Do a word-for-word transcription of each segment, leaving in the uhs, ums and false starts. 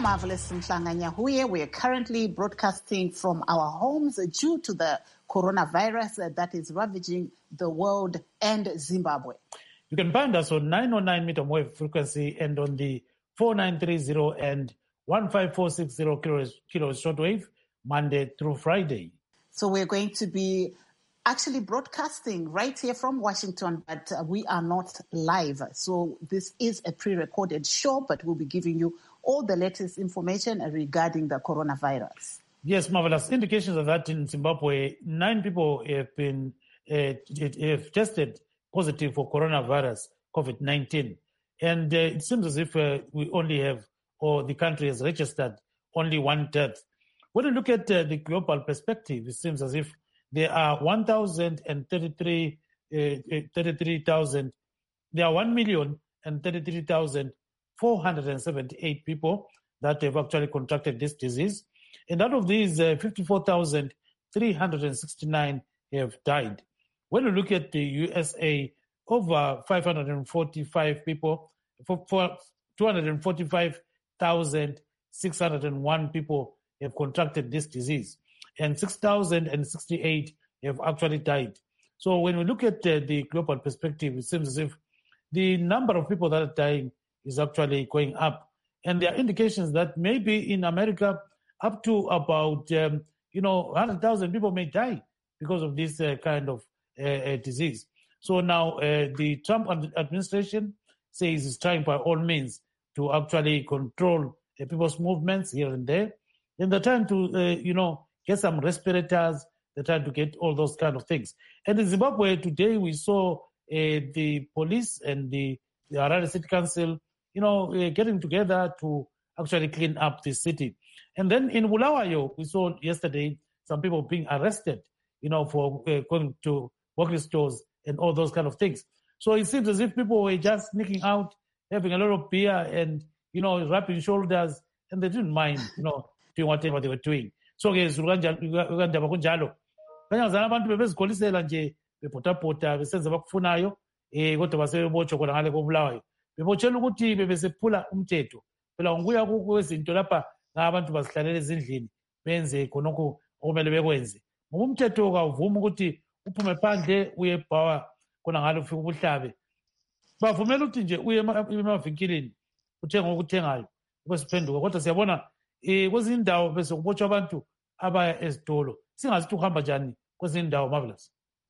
Marvelous Mhlanga-Nyahuye. We are currently broadcasting from our homes due to the coronavirus that is ravaging the world and Zimbabwe. You can find us on nine oh nine meter wave frequency and on the four nine three zero and one five four six zero kilohertz shortwave Monday through Friday. So we're going to be actually broadcasting right here from Washington, but uh, we are not live. So this is a pre-recorded show, but we'll be giving you all the latest information regarding the coronavirus. Yes, marvelous. Indications of that in Zimbabwe, nine people have been uh, have tested positive for coronavirus, COVID nineteen. And uh, it seems as if uh, we only have, or the country has registered only one death. When you look at uh, the global perspective, it seems as if there are one thousand thirty-three, uh, thirty-three thousand, there are one million thirty-three thousand four hundred seventy-eight people that have actually contracted this disease. And out of these, uh, fifty-four thousand three hundred sixty-nine have died. When you look at the U S A, over five hundred forty-five people, for, for two hundred forty-five thousand six hundred one people have contracted this disease, and six thousand sixty-eight have actually died. So when we look at uh, the global perspective, it seems as if the number of people that are dying is actually going up. And there are indications that maybe in America, up to about, um, you know, one hundred thousand people may die because of this uh, kind of uh, uh, disease. So now uh, the Trump administration says it's trying by all means to actually control uh, people's movements here and there. And they're trying to, uh, you know, get some respirators. They're trying to get all those kind of things. And in Zimbabwe today, we saw uh, the police and the, the Harare City Council, you know, uh, getting together to actually clean up the city. And then in Bulawayo, we saw yesterday some people being arrested, you know, for uh, going to working stores and all those kind of things. So it seems as if people were just sneaking out, having a lot of beer and, you know, rubbing shoulders, and they didn't mind, you know, doing whatever they were doing. So ke ukandaba kunjalo banyazana abantu bebezikholisela nje bebhotapota besenza bakufunayo eh kodwa basebotshwa khona ngale kobulawayo bebotshela ukuthi bebesephula umthetho phela nguya kwezinto lapha ngabantu bazihlalele ezindlini benze khonokho okumele bekwenze ngoba umthetho kawuvuma ukuthi uphume phandle uye ebhawa khona ngalo ufika ubuhlabe bavumela ukuthi nje uye emavinkilini uthenga okuthengayo kwesiphenduka kodwa siyabona eh kwezinye indawo bese kubotshwa abantu abaya ezitolo singazithi uhamba njani kwezinye indawo Marvelous.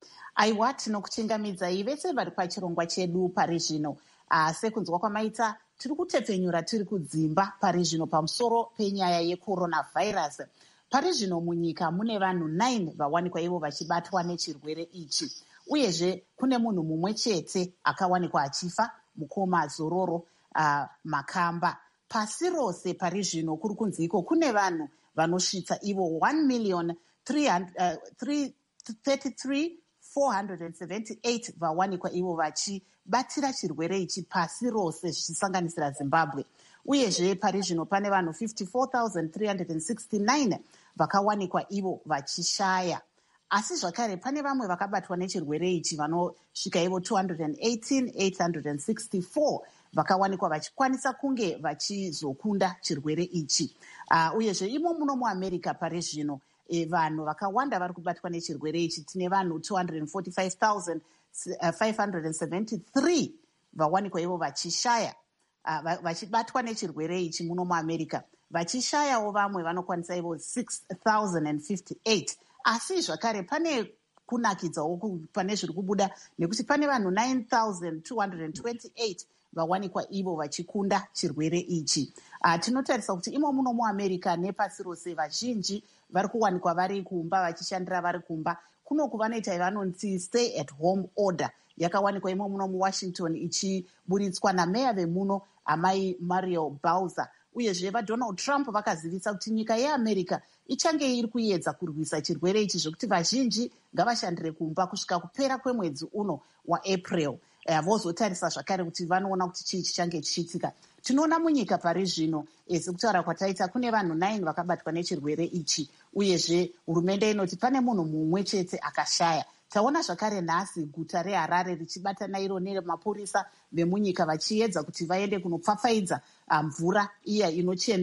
Aiwa tinokuchingamidza vese vari pachirongwa chedu pari zvino sekunzwa kwamaita tiri kutepfenyura tiri kudzimba pari zvino pamusoro penyaya yecoronavirus. Pari zvino munyika mune vanhu nine vawanikwa ivo vachibatwa nechirwere ichi, uyezve kune munhu mumwe chete akawanikwa achifa, mukoma Zororo uh, Makamba. Pasi rose pari zvino kuri kunzi iko kune vanhu vanosvitsa ivo one million thirty-three thousand four hundred seventy-eight vawanikwa ivo vachibatira chirwere ichi pasi rose zvichisanganisira Zimbabwe. Uyezve pari zvino pane vanhu fifty-four thousand three hundred sixty-nine vakawanikwa ivo vachishaya. Asi zvakare pane vamwe vakabatwa nechirwere ichi vanosvika ivo two hundred eighteen thousand eight hundred sixty-four vakawanikwa vachikwanisa kunge vachizokunda chirwere ichi. Uh, uyezve imo muno muAmerica pari zvino e, vanhu vakawanda vari kubatwa nechirwere ichi. Tine vanhu two hundred forty-five thousand five hundred seventy-three vawanikwa ivo vachishaya uh, vachibatwa nechirwere ichi muno muAmerica. Vachishayawo vamwe vanokwanisa ivo six thousand fifty-eight. Asi zvakare pane kunakidzawo pane zviri kubuda nekuti pane vanhu nine thousand two hundred twenty-eight vawanikwa ivo vachikunda chirwere ichi. Uh, tinotarisa kuti imo muno muAmerica nepasi rose vazhinji vari kuwanikwa vari kumba vachishandira vari kumba. Kunoku vanoita vanonzi stay at home order yakawanikwa imo muno muWashington ichiburitswa nameya vemuno amai Mario Bowser. Uyezve vaDonald Trump vakazivisa kuti nyika yeAmerica ichange iri kuedza kurwisa chirwere ichi zvokuti vazhinji ngavashandire kumba kusvika kupera kwemwedzi uno waApril. Uh, vozotarisa zvakare kuti vanoona kuti chii chichange chichiitika. Tinoona munyika pari zvino sekutaura kwataita kune vanhu nine vakabatwa nechirwere ichi, uyezve hurumende inoti pane munhu mumwe chete akashaya. Taona zvakare nhasi guta reHarare richibatana iro nemapurisa vemunyika vachiedza kuti vaende kunopfapfaidza mvura iya inochenura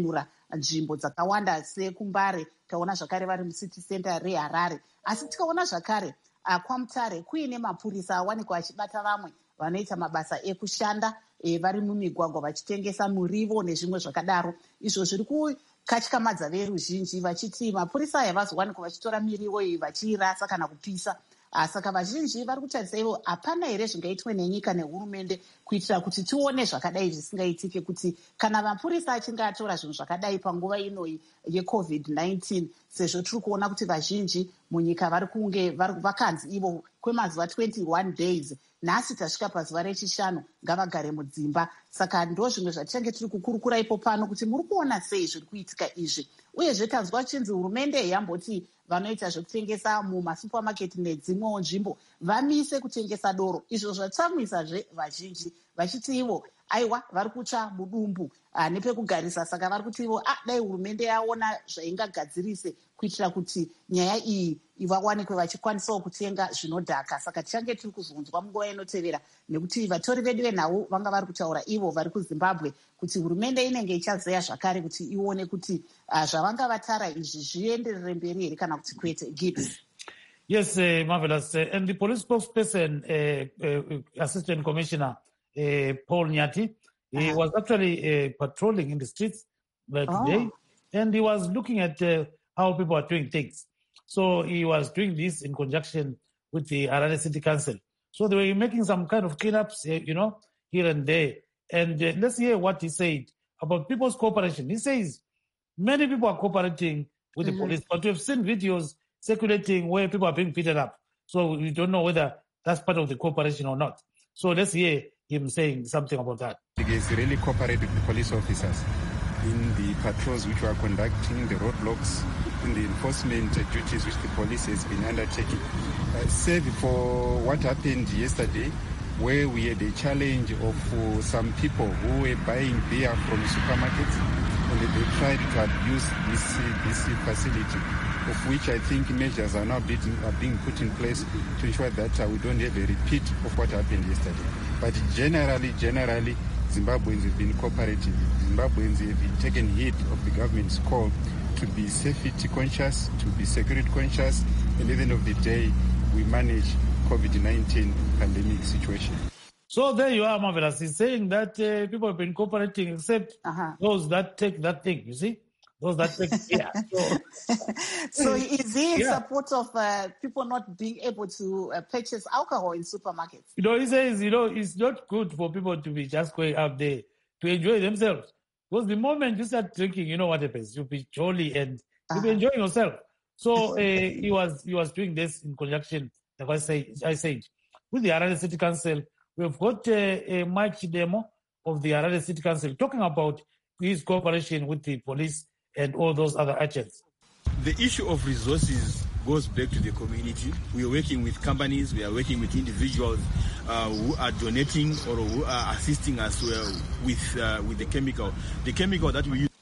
nzvimbo dzakawanda sekumbare, tikaona zvakare vari mucity center reHarare. Asi tikaona zvakare uh, kwaMutare kuine mapurisa awanikwa achibata vamwe vanoita mabasa ekushanda e, vari mumigwagwa vachitengesa murivo nezvimwe zvakadaro. Izvo zviri kukatyamadza veruzhinji vachiti mapurisa aya vazowanikwa vachitora mirivo iyi vachiirasa kana kupisa. Uh, saka vazhinji vari kutarisa ivo hapana here zvingaitwe nenyika nehurumende kuitira kuti tione zvakadai zvisingaitike, kuti kana mapurisa achinge atora zvinhu zvakadai panguva inoyi yecovid nineteen, sezvo tiri kuona kuti vazhinji munyika vari kunge vakanzi ivo kwemazuva twenty-one days, nhasi tasvika pazuva rechishanu ngavagare mudzimba. Saka ndo zvimwe zvatichange tiri kukurukura ipo pano kuti muri kuona sei zviri kuitika izvi. Uyezve tanzwa chinzi hurumende yamboti vanoita zvekutengesa mumasupamaketi nedzimwewo nzvimbo vamise kutengesa doro, izvo zvatsamwisazve vazhinji vachiti ivo aiwa vari kutsva mudumbu uh, nepekugarisa. Saka vari kuti ivo ah, dai hurumende yaona zvaingagadzirise kuitira kuti nyaya iyi vawanikwe vachikwanisawo kutenga zvinodhaka. Saka tichange tiri kuzonzwa munguva inotevera, nekuti vatori vedu venhau vanga vari kutaura ivo vari kuZimbabwe kuti hurumende inenge ichazeya zvakare kuti ione kuti uh, zvavanga vatara izvi zvienderere mberi here kana kuti kwete. Gibbs. Yes, uh, marvelous. Uh, and the police spokesperson, uh, uh, Assistant Commissioner uh, Paul Nyati, he uh-huh. was actually uh, patrolling in the streets uh, today, oh. and he was looking at uh, how people are doing things. So he was doing this in conjunction with the Harare City Council. So they were making some kind of cleanups, uh, you know, here and there. And uh, let's hear what he said about people's cooperation. He says many people are cooperating with mm-hmm. the police, but we've seen videos circulating where people are being beaten up. So we don't know whether that's part of the cooperation or not. So let's hear him saying something about that. He really cooperated with the police officers in the patrols which we are conducting, the roadblocks, in the enforcement duties which the police has been undertaking. Uh, save for what happened yesterday, where we had a challenge of uh, some people who were buying beer from supermarkets, and they tried to abuse this, uh, this facility, of which I think measures are now being, are being put in place to ensure that uh, we don't have a repeat of what happened yesterday. But generally, generally, Zimbabweans have been cooperative. Zimbabweans have been taken heed of the government's call to be safety conscious, to be security conscious, and at the end of the day, we manage COVID nineteen pandemic situation. So there you are, Marvelous. He's saying that uh, people have been cooperating except uh-huh. those that take that thing, you see? Those that take, yeah. So, so is he in yeah. support of uh, people not being able to uh, purchase alcohol in supermarkets? You know, he says, you know, it's not good for people to be just going out there to enjoy themselves. Because the moment you start drinking, you know what happens. You'll be jolly and you'll uh-huh. be enjoying yourself. So uh, he was he was doing this in conjunction, like I, say, I said, with the Harare City Council. We've got uh, a Mike Chidemo of the Harare City Council talking about his cooperation with the police and all those other agents. The issue of resources goes back to the community. We are working with companies, we are working with individuals uh, who are donating or who are assisting us uh, with uh, with the chemical. The chemical that we use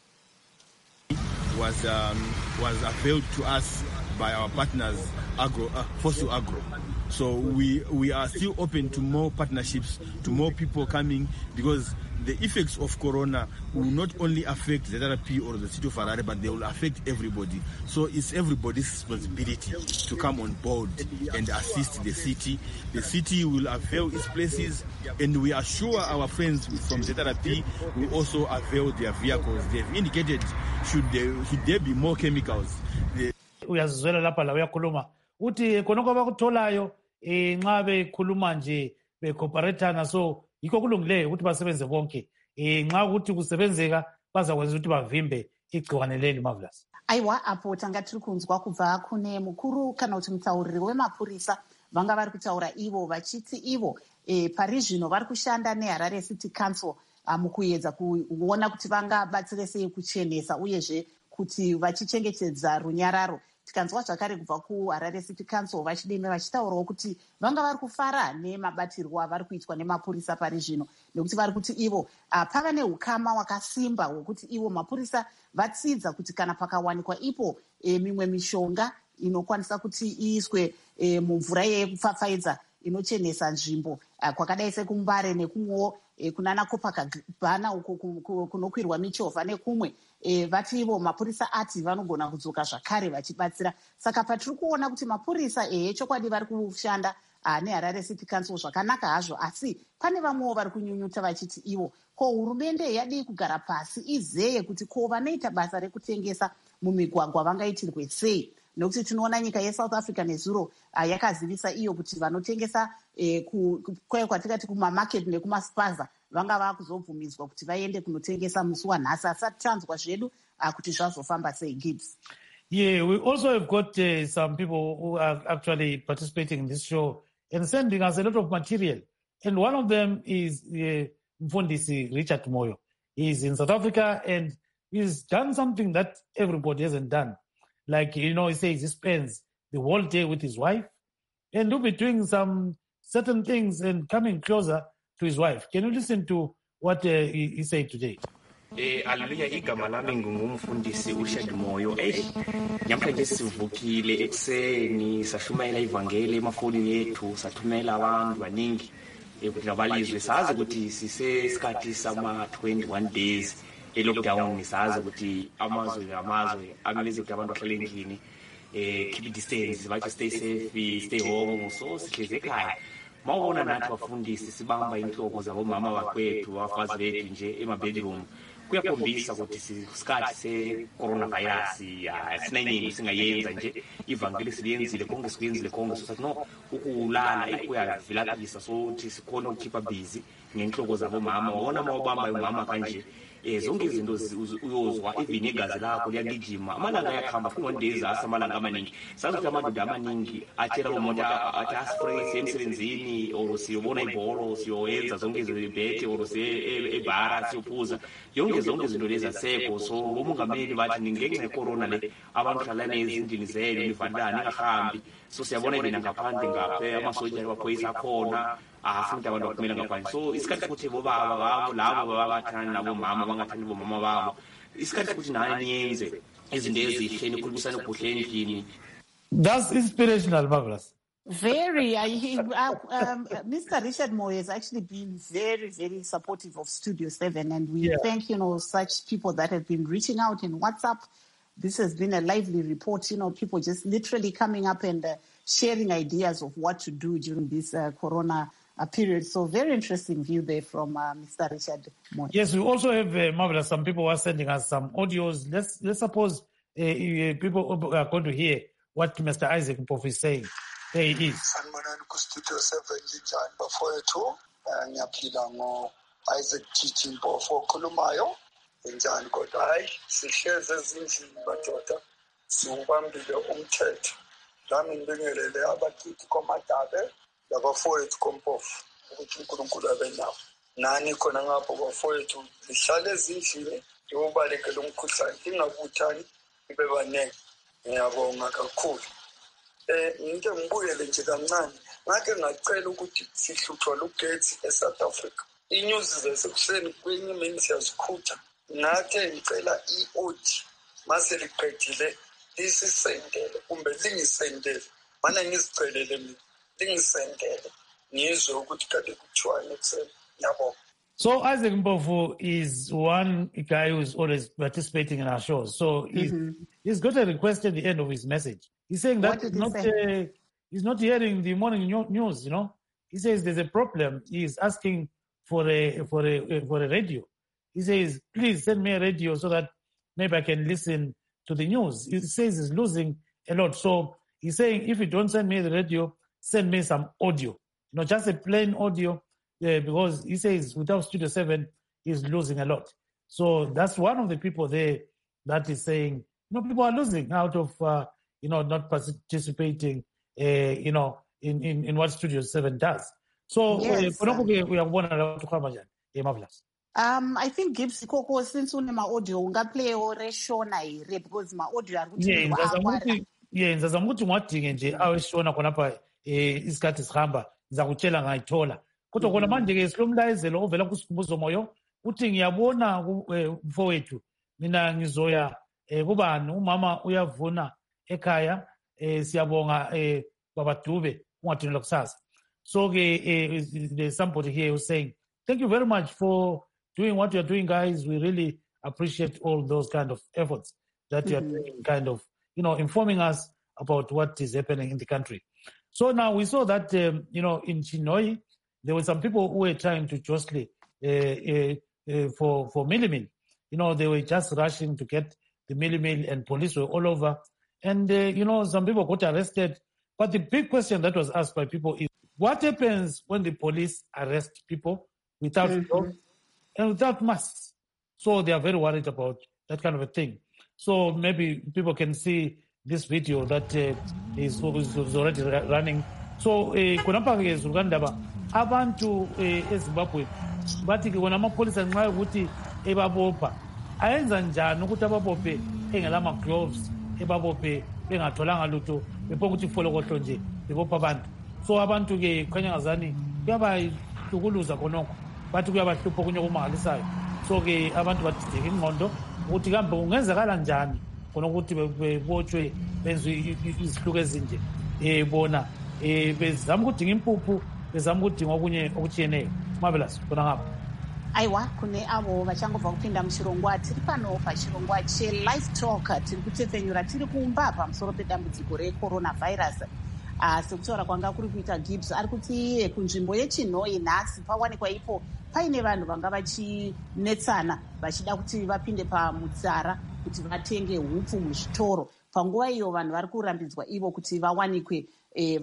was um, was availed to us by our partners, Agro, uh, Fossil Agro. So we we are still open to more partnerships, to more people coming, because the effects of corona will not only affect Z R P or the city of Harare, but they will affect everybody. So it's everybody's responsibility to come on board and assist the city. The city will avail its places, and we assure our friends from Z R P will also avail their vehicles. They've indicated should there, should there be more chemicals. The uyazizwela lapha la uyakhuluma uthi khonoko bakutolayo eh nxa bekhuluma nje becooperateana, so yikho kulungileyo ukuthi basebenze bonke eh nxa ukuthi kusebenzeka bazakwenza ukuthi bavimbe igciwane leli. Marvelous. Aiwa, apo tanga tiri kunzwa kubva kune mukuru kana kuti mutauriri wemapurisa vanga vari kutaura ivo vachiti ivo e, pari zvino vari kushanda neHarare City Council mukuedza kuona kuti vangabatsire sei kuchenesa uyezve kuti vachichengetedza runyararo. Tikanzwa zvakare kubva kuHarare City Council vachideme vachitaurawo kuti vanga vari kufara nemabatirwo avari kuitwa nemapurisa pari zvino, nekuti vari kuti ivo pava neukama hwakasimba hwekuti ivo mapurisa vatsidza kuti kana pakawanikwa ipo e, mimwe mishonga inokwanisa kuti iiswe e, mumvura yekupfapfaidza inochenesa nzvimbo kwakadai sekumbare nekumwewo kunana Copacabana uko kunokwirwa michovha nekumwe. Vati ivo mapurisa ati vanogona kudzoka zvakare vachibatsira. Saka patiri kuona kuti mapurisa ehe chokwadi vari kushanda neHarare City Council zvakanaka hazvo, asi pane vamwewo vari kunyunyuta vachiti ivo ko hurumende yadii kugara pasi izeye kuti ko vanoita basa rekutengesa mumigwagwa vangaitirwe sei, nokuti tinoona nyika yeSouth Africa nezuro yakazivisa iyo kuti vanotengesa kwayo kwatingati kumamarket nekumaspaza vanga vakuzobvumidzwa kuti vaende kunotengesa musi wanhasi, asati tanzwa zvedu kuti zvazofamba sei. Gibbs. Yeah, we also have got uh, some people who are actually participating in this show and sending us a lot of material. And one of them is uh, Mfundisi Richard Moyo. He's in South Africa and he's done something that everybody hasn't done. Like, you know, he says he spends the whole day with his wife and he'll be doing some certain things and coming closer to his wife. Can you listen to what uh, he, he said today? Eh aleluya, igama lami ngumfundisi uRichard Moyo. Eh namhlanje sivukile ekseni sashumayela ivangeli emafonini yethu, sathumela abantu baningi ukuthi nabalizwe sazi ukuthi sise isikhathi sama twenty-one days e-lockdown, sazi ukuthi amazwe amazwe amelize ukuthi abantu bahlale endlini, eh keep distance, bathi stay safe, stay home, so sihleze ekhaya. Mawubona nathi bafundisi sibamba inhloko zabomama bakwethu abafazi bethu nje ema-bedroom, kuyakhombisa ukuthi isikhathi se-coronavirus asineningi singayenza nje, ivangeli siliyenzile konke sikwenzile konke, so sathi no ukulala kuyavilapisa, so ukuthi sikhona ukukhipha busy ngenhloko zabomama. Wabona mawubamba umama kanje eh zonke izinto uyozwa, even igazi lakho liyagijima, amalanga ayakhamba for one days asa amalanga amaningi. Sazi ukuthi amadoda amaningi atshela umuntu athi aspray emsebenzini or siyobona ibholo siyoyenza zonke izibethe or ebara siyophuza yonke zonke izinto lezi asekho. So umongameli bathi ningenxa yecorona le abantu hlala nezindini zelo nivandana ningahambi, so siyabona ibina ngaphandle ngaphe amasoja abaphoyisa khona afuthi abantu bakumela ngaphandle. So isikhathi ukuthi bobaba babo labo babathanda nabo mama bangathandi bomama babo, isikhathi ukuthi nani niyenze izinto ezihle nikhulumisane kuhle endlini. That's inspirational, Marvelous. Very. I, he, uh, um, Mister Richard Moyo has actually been very, very supportive of Studio seven, and we yeah. thank, you know, such people that have been reaching out in WhatsApp. This has been a lively report, you know, people just literally coming up and uh, sharing ideas of what to do during this uh, corona uh, period. So very interesting view there from uh, Mister Richard Moyo. Yes, we also have, uh, Marvelous, some people are sending us some audios. Let's, let's suppose uh, uh, people are going to hear what Mister Isaac Mpofu is saying. There he is. Sanibonani ku Studio seven linjani bafowethu, ngiyaphila ngo Isaac Titi Mpofu okhulumayo. Linjani kodwa hayi sihleze ezindlini badoda siubambile umthetho. Lami ngibingelele abakithi koMadabe labafowethu koMpofu ukuthi uNkulunkulu abe nawo. Nani khona ngapho bafowethu lihlale ezindlini yobalekela umkhuhlane ingabuthani ibe baningi. Ngiyabonga kakhulu. Eh into ngibuyele nje kancane, ngake ngacela ukuthi sihluthwa lugetsi eSouth Africa. Inews zasekuseni kwenye imini siyazikhutha. Ngake ngicela i-audit mase liqedile lisisendele kumbe lingisendele, mana ngizicelele mina lingisendele ngizwe ukuthi kade kuthiwani ekuseni. Ngiyabonga. So Isaac Mpofu is one guy who's always participating in our shows. So he's, mm-hmm. he's got a request at the end of his message. He's saying that he's not, uh, he's not hearing the morning news, you know. He says there's a problem. He's asking for a for a for a radio. He says, please send me a radio so that maybe I can listen to the news. He says he's losing a lot. So he's saying, if you don't send me the radio, send me some audio. You know, just a plain audio. Yeah, because he says without Studio seven, he's losing a lot. So that's one of the people there that is saying, you know, people are losing out of, uh, you know, not participating, uh, you know, in, in, in what Studio seven does. So yes, uh, we are one around to Marvelous. Um, I think Gibbs Koko since unema audio unga play or reshona ire because my audio are yeah, ngazamuthi yeah, ngazamuthi ngadinge nje aweshona khona lapha eh isikhathi sihamba ngizakutshela ngayithola. Kodwa khona manje ke silomlayezelo ovela kuSikhumbuzo Moyo uthi ngiyabona mfowethu mina ngizoya kubani umama uyavuna ekhaya siyabonga babadube ungadinela kusasa. So uh, uh, there's somebody here who's saying, thank you very much for doing what you're doing, guys. We really appreciate all those kind of efforts that mm-hmm. you're doing, kind of, you know, informing us about what is happening in the country. So now we saw that, um, you know, in Chinhoyi, there were some people who were trying to justly uh, uh, uh, for, for Millie Mill. You know, they were just rushing to get the Millie Mill, and police were all over. And, uh, you know, some people got arrested. But the big question that was asked by people is, what happens when the police arrest people without mm-hmm. gloves and without masks? So they are very worried about that kind of a thing. So maybe people can see this video that uh, is, is already running. So kunapa ke zurgandaba abantu eZimbabwe bathi ke wona amapolisa nxa ukuthi ebabopha ayenza njani ukuthi ababophe engelama gloves ebabophe bengatholanga lutho bephokuthi folokohlo nje bebopha abantu. So abantu ke khanya ngazani kuyabahlukuluza khonokho bathi kuyabahlupha kunye kumangalisayo. So ke abantu badideka ingqondo ukuthi kambe kungenzekala njani khona ukuthi bebotshwe benze izihluko ezinje eh bona eh bezama ukudinga impuphu bezama ukudinga okunye okutshiyeneyo. Marvelous khona ngapha. Aiwa kune avo vachangobva kupinda muchirongwa tiri pano pachirongwa chelive talk tiri kutepfenyura tiri kumba pamusoro pedambudziko recoronavirus. Uh, sekutaura kwanga kuri kuita Gibbs ari kuti kunzvimbo yeChinhoyi nhasi pawanikwa ipo paine vanhu vanga vachinetsana vachida kuti vapinde pamutsara kuti vatenge hupfu muzvitoro. Panguva iyo vanhu vari kurambidzwa ivo kuti vawanikwe eh,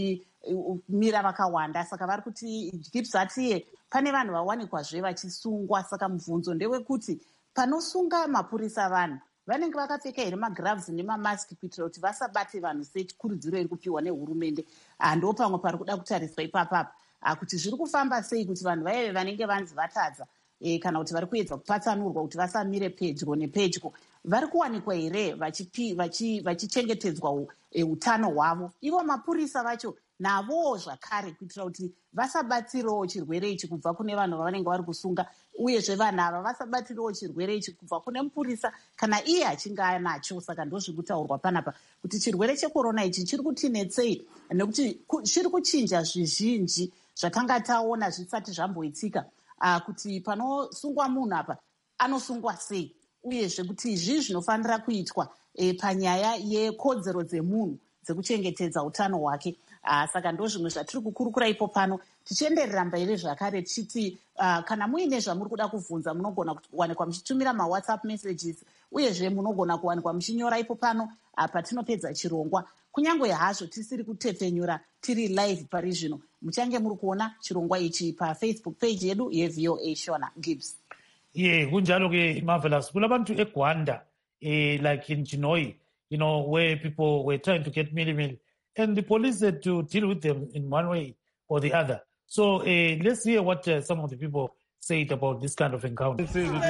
vachimira vakawanda. Saka vari kuti Gibbs atiye pane vanhu vawanikwazve vachisungwa. Saka mubvunzo ndewekuti panosunga mapurisa vanhu vanenge vakapfeka here magravhs nemamaski kuitira kuti vasabate vanhu sekurudziro iri kupiwa nehurumende. Ndo pamwe pari kuda kutariswa ipapapa kuti zviri kufamba sei kuti vanhu vaive vanenge vanzi vatadza e, kana kuti vari kuedza kupatsanurwa kuti vasamire pedyo nepedyo vari kuwanikwa here vachichengetedzwa vachi e, utano hwavo. Ivo mapurisa vacho navowo zvakare kuitira kuti vasabatsirewo chirwere ichi kubva kune vanhu vavanenge vari kusunga, uyezve vanhu ava vasabatsirewo chirwere ichi kubva kune mupurisa kana iye achinge anacho. Saka ndozviri kutaurwa panapa kuti chirwere chekorona ichi chiri kutinetsei nekuti chiri kuchinja zvizhinji zvakanga taona zvisati zvamboitika, uh, kuti panosungwa munhu apa anosungwa sei, uyezve kuti izvi zvinofanira kuitwa e, panyaya yekodzero dzemunhu dzekuchengetedza utano hwake. Uh, saka ndo zvimwe zvatiri kukurukura ipo pano tichienderera mberi zvakare tichiti uh, kana muine zvamuri kuda kubvunza munogona kuwanikwa muchitumira mawhatsapp messages, uyezve munogona kuwanikwa muchinyora ipo pano uh, patinopedza chirongwa. Kunyange hazvo tisiri kutepfenyura tiri live pari zvino muchange muri kuona chirongwa ichi pafacebook page yedu yeV O A Shona Gibbs. Yeah, kunjalo ke Marvelous. Kulabantu eGwanda eh, like in Chinhoyi, you know, where people were trying to get Millie Mill and the police had to deal with them in one way or the other. So uh, let's hear what uh, some of the people said about this kind of encounter.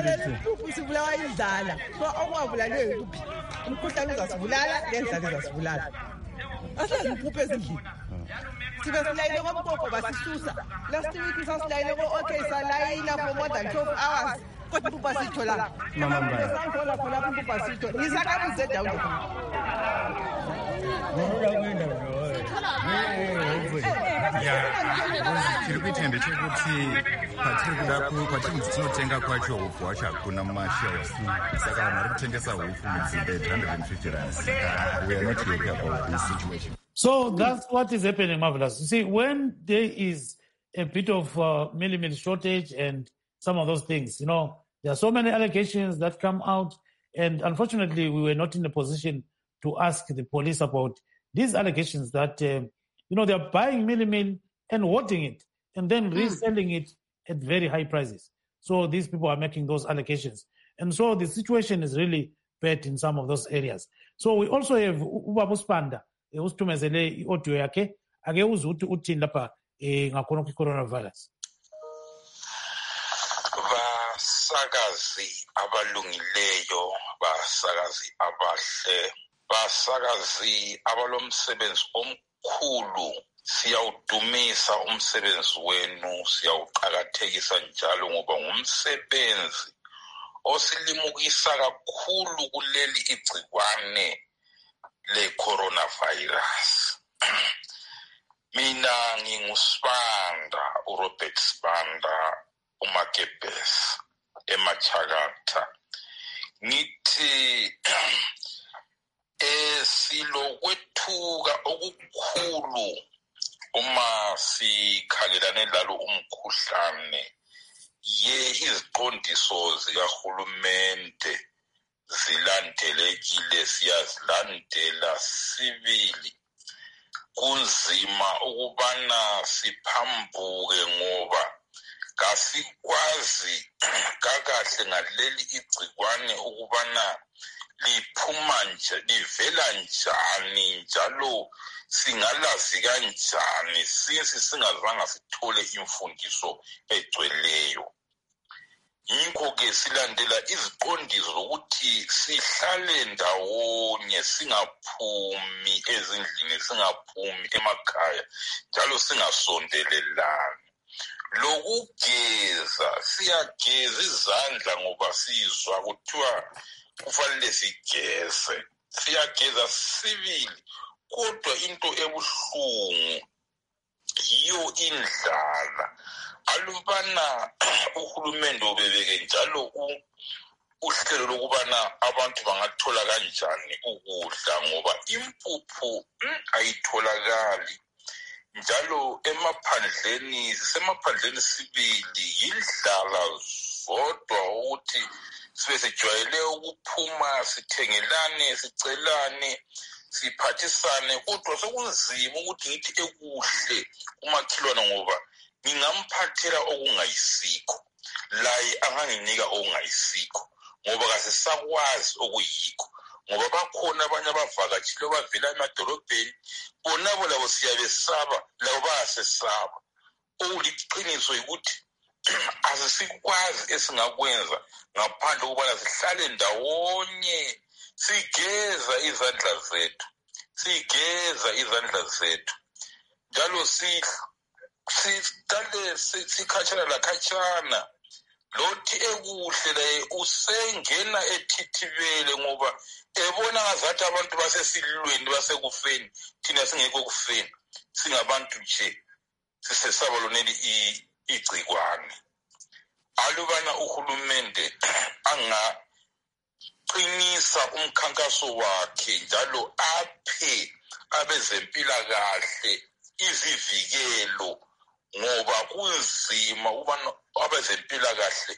tiri kuita ndechekuti patiri kuda kwatiri tinotenga kwacho hupfu wacho hakuna mumashelves, saka vanhu vari kutengesa hupfu mudzimba one hundred fifty rands. We are not happy about this situation. So that's what is happening, Marvelous. You see, when there is a bit of uh, Millie Mill shortage and some of those things, you know, there are so many allegations that come out, and unfortunately we were not in a position to ask the police about these allegations that, uh, you know, they're buying Millie Mill and hoarding it and then mm. reselling it at very high prices. So these people are making those allegations. And so the situation is really bad in some of those areas. So we also have Ubabu Spanda, usitumezele audio yake, ake uzu uti uti ndapa ngakono ki coronavirus. Basakazi abalungileyo, basakazi abahle, basakazi abalomsebenzi omkhulu, siyawudumisa umsebenzi wenu, siyawuqakathekisa njalo ngoba ngumsebenzi osilimukisa kakhulu kuleli igcikwane le coronavirus. Mina ngingusibanda uRobert Sibanda uMagebhesi eMachakatha. Ngithi esilokwethuka okukhulu uma sikhangelane lalo umkhuhlane ye iziqondiso zikahulumende zilandelekile, siyazilandela sibili. Kunzima ukubana siphambuke ngoba kasikwazi kakahle ngaleli igcikwane ukubana liphuma nje livela njani njalo singalazi kanjani since singazange sithole imfundiso egcweleyo. Yingakho-ke silandela iziqondiso zokuthi sihlale ndawonye, singaphumi ezindlini, singaphumi emakhaya, njalo singasondelelani. Lokugeza, siyageza izandla ngoba sizwa kuthiwa kufanele sigeze. Siyageza sibili, kodwa into ebuhlungu yiyo indlala. Alubana uhulumende ubebeke njalo uhlelo lokubana abantu bangathola kanjani ukudla ngoba impuphu ayitholakali. Njalo emaphandleni, sisemaphandleni sibili, yindlala zodwa ukuthi sibe sijwayele ukuphuma sithengelane, sicelane, siphathisane, kodwa sekunzima ukuthi ngithi ekuhle umakhelwane ngoba ngingamphathela okungayisikho, laye anganginika okungayisikho ngoba kasisakwazi okuyikho. Ngoba bakhona abanye abavakatshile bavela emadolobheni, bonabo labo siyabesaba, labo bayasesaba. Okuliqiniso ukuthi asisikwazi esingakwenza ngaphandle ukubana sihlale ndawonye, sigeza izandla zethu, sigeza izandla zethu, njalo sihlale sikhatshana lakhatshana. Lothi ekuhle laye usengena ethithibele ngoba ebona ngazathi abantu basesilweni basekufeni, thina singekho kufeni, singabantu nje sisesaba loneli igcikwane. Alubana uhulumende angaqinisa umkhankaso wakhe njalo aphe abezempilakahle izivikelo ngoba kunzima ubana abezempilakahle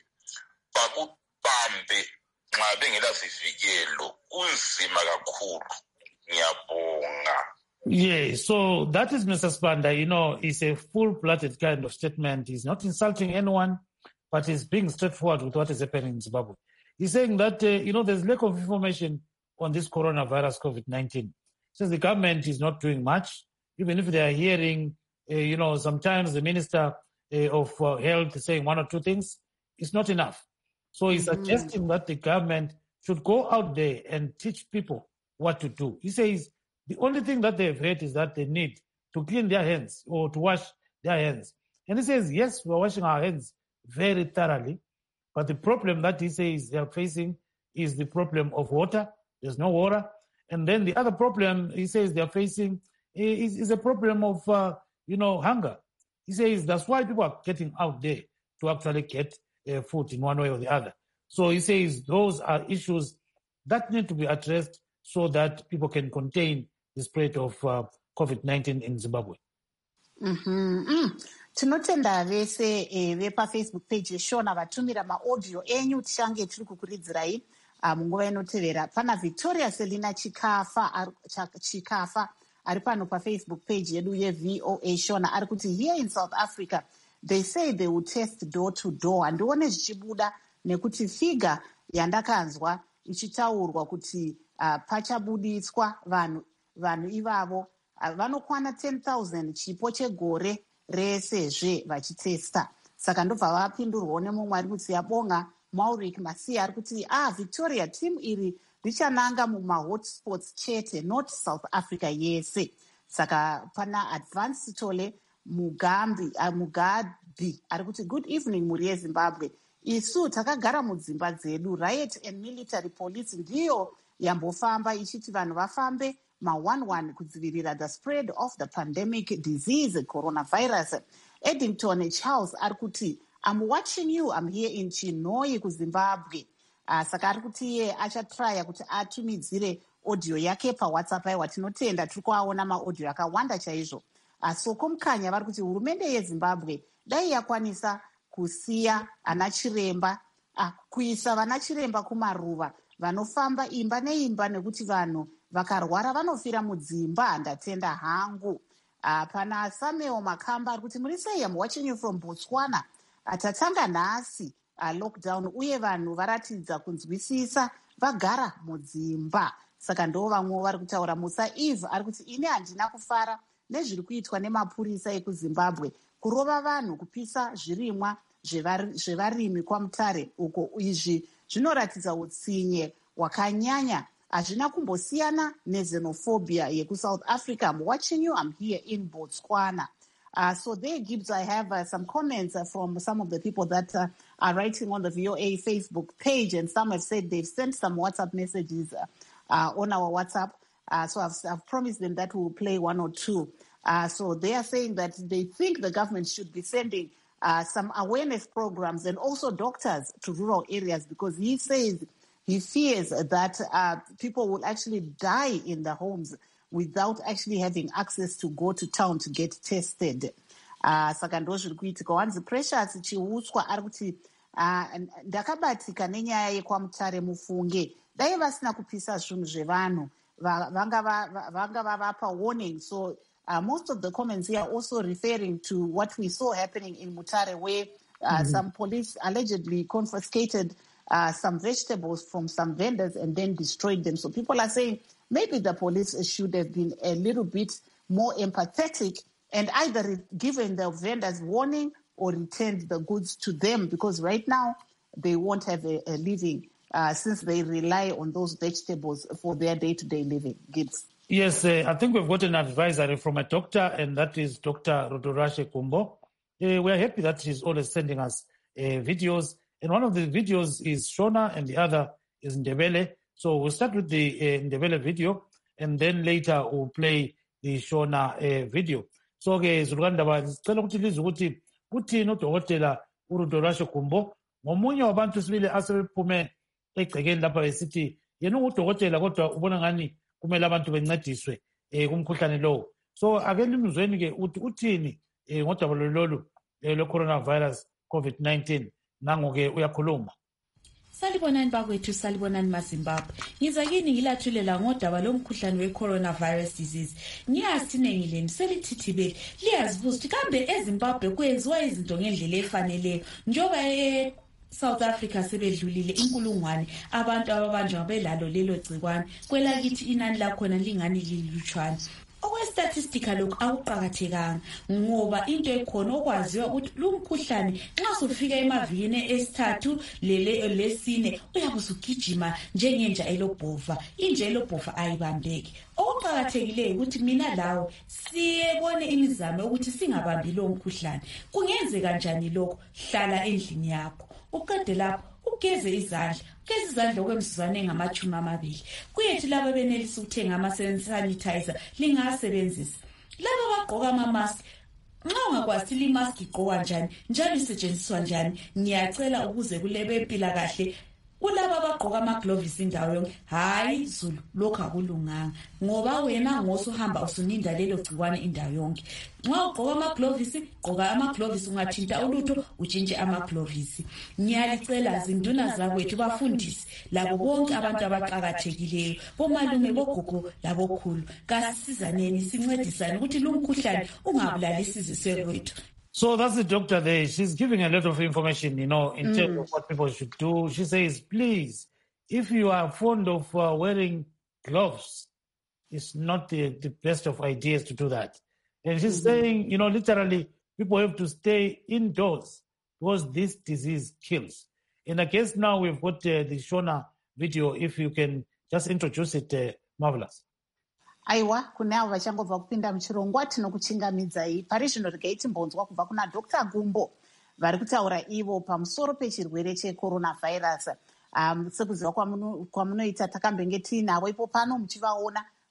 bakubambe nxa bengela sivikelo, kunzima kakhulu. Ngiyabonga. Yeah, so that is Mister Sibanda. You know, it's a full-blooded kind of statement. He's not insulting anyone, but he's being straightforward with what is happening in Zimbabwe. He's saying that, uh, you know, there's lack of information on this coronavirus, COVID nineteen. He says the government is not doing much, even if they are hearing, uh, you know, sometimes the Minister uh, of uh, Health saying one or two things, it's not enough. So he's mm-hmm. suggesting that the government should go out there and teach people what to do. He says the only thing that they've heard is that they need to clean their hands or to wash their hands. And he says, yes, we're washing our hands very thoroughly, but the problem that he says they're facing is the problem of water. There's no water. And then the other problem he says they're facing is, is a problem of, uh, you know, hunger. He says that's why people are getting out there to actually get uh, food in one way or the other. So he says those are issues that need to be addressed so that people can contain the spread of uh, COVID nineteen in Zimbabwe. Mm-hmm. Mm. Tinotenda vese eh, vepafacebook page yeshona vatumira maaudio enyu tichange tiri kukuridzirai uh, munguva inotevera. Pana Victoria Selina Chikafa ar, Chikafa ari pano pafacebook page yedu yeV O A Shona ari kuti here in South Africa they say they will test door to door. Handione zvichibuda nekuti figa yandakanzwa ichitaurwa kuti uh, pachabuditswa vanhu vanhu ivavo uh, vanokwana ten thousand chipo chegore resezve vachitesta. Saka ndobva vapindurwawo nemumwe ari kuti yabonga Mauric Masiya ari kuti ah Victoria team iri richananga mumahotspots chete not South Africa yese. Saka pana Advance Tole Mugambi uh, Mugabi ari kuti good evening muri yeZimbabwe. Isu takagara mudzimba dzedu, riot and military police ndiyo yambofamba ichiti vanhu vafambe ma one one kudzivirira the spread of the pandemic disease coronavirus. Eddington Charles ari kuti, I'm watching you, I'm here in Chinhoyi kuZimbabwe. Uh, saka ari kuti iye achatraya kuti atumidzire audio yake pawhatsapp aiwa tinotenda tiri kuaona maaudio akawanda chaizvo. Uh, so komukanya vari kuti hurumende yeZimbabwe dai yakwanisa kusiya ana chiremba uh, kuisa vana chiremba kumaruva vanofamba imba neimba nekuti vanhu vakarwara vanofira mudzimba. Ndatenda hangu. Uh, pana Samuel Makamba ari kuti muri sei? I'm watching you from Botswana. Uh, tatanga nhasi uh, lockdown uye vanhu varatidza kunzwisisa vagara mudzimba. Saka ndo vamwe vari kutaura. Musa Eve ari kuti ini handina kufara nezviri kuitwa nemapurisa ekuZimbabwe kurova vanhu, kupisa zvirimwa zvevarimi kwaMutare uko. Izvi zvinoratidza utsinye hwakanyanya. Hazvina kumbosiyana nexenophobia yekuSouth Africa. I'm watching you, I'm here in Botswana. Uh, so there, Gibbs, I have uh, some comments uh, from some of the people that uh, are writing on the V O A Facebook page, and some have said they've sent some WhatsApp messages uh, uh, on our WhatsApp. Uh, so I've, I've promised them that we'll play one or two. Uh, so they are saying that they think the government should be sending uh, some awareness programs and also doctors to rural areas, because he says he fears that uh, people will actually die in the homes without actually having access to go to town to get tested. Uh, saka ndo zviri kuitika. Wanzi Precious Chiuswa ari kuti uh, ndakabatika nenyaya yekwaMutare mufunge dai vasina kupisa zvinhu zvevanhu vanga vavapa warning. So uh, most of the comments here are also referring to what we saw happening in Mutare, where uh, mm-hmm. some police allegedly confiscated uh, some vegetables from some vendors and then destroyed them. So people are saying maybe the police should have been a little bit more empathetic and either given the vendors warning or returned the goods to them, because right now they won't have a, a living uh, since they rely on those vegetables for their day-to-day living. Gibbs. Yes, uh, I think we've got an advisory from a doctor, and that is Doctor Rudorashe Kumbo. Uh, we're happy that she's always sending us uh, videos, and one of the videos is Shona and the other is Ndebele. So we'll start with the uh, Ndebele video, and then later we'll play the Shona uh, video. So, okay, Zurgandaba, sicela ukuthi lizwe ukuthi kuthini udokotela uRudorashe Kumbo ngomunye wabantu sibili asebephume egcekeni lapha esithi yena ungudokotela kodwa ubona ngani kumele abantu bencediswe eh kumkhuhlane lowo. So ake limzweni ke uthi uthini eh ngodaba lolu le coronavirus COVID nineteen nango ke uyakhuluma. Salibonani bakwethu, salibonani maZimbabwe. Ngiza kini ngilathulela ngodaba lomkhuhlane we-coronavirus disease. Ngiyazi nengileni selithithibele liyazibuza ukuthi kambe eZimbabwe kwenziwa izinto ngendlela efaneleyo njengoba e South Africa sebedlulile inkulungwane abantu ababanjwa belalo lelo gcikwane, kwelakithi inani lakhona lingani lilutshwane. Okwe-statistika lokhu akuqakathekanga ngoba into ekhona okwaziwa ukuthi lumkhuhlane nxa sufika emavikini esithathu lele lesine uyabe usugijima njengenja elobhova. Inja elobhova ayibambeki. Okuqakathekileyo ukuthi mina lawo siyebone imizamo ukuthi singabambi lo mkhuhlane. Kungenzeka kanjani lokho? Hlala endlini yakho. Uqede lapho ugeze izandla. Ugeze izandla okwemizuzwana engamachumi amabili. Kuyethi laba benelisa ukuthenga ama-sanitizer lingasebenzisa. Laba bagqoka ama-mask, nxa ungakwazi li mask igqokwa njani njalo isetshenziswa njani, ngiyacela ukuze kulebe empilakahle kulaba bagqoka ama-gloves indawo yonke. Hayi Zulu, lokho akulunganga ngoba wena ngosuhamba usuninda lelo gcikwane indawo yonke. Nxa ugqoka ama-gloves, gqoka ama-gloves, ungathinta ulutho utshintshe ama-gloves. Ngiyalicela zinduna zakwethu bafundisi labo bonke abantu abaqakathekileyo, bomalume, bogogo labokhulu, kasisizaneni sincedisane ukuthi lo mkhuhlane ungabulalisi izizwe kwethu. So that's the doctor there. She's giving a lot of information, you know, in mm. terms of what people should do. She says, please, if you are fond of uh, wearing gloves, it's not the, the best of ideas to do that. And she's mm-hmm. saying, you know, literally, people have to stay indoors because this disease kills. And I guess now we've got uh, the Shona video. If you can just introduce it, uh, Marvelous. Aiwa, kune avo vachangobva kupinda muchirongwa tinokuchingamidzai. Pari zvino regai timbonzwa kubva kuna Doctor Gumbo vari kutaura ivo pamusoro pechirwere checoronavirus. Um, sekuziva kwamunoita takambenge tiinavo ipo pano muchivaona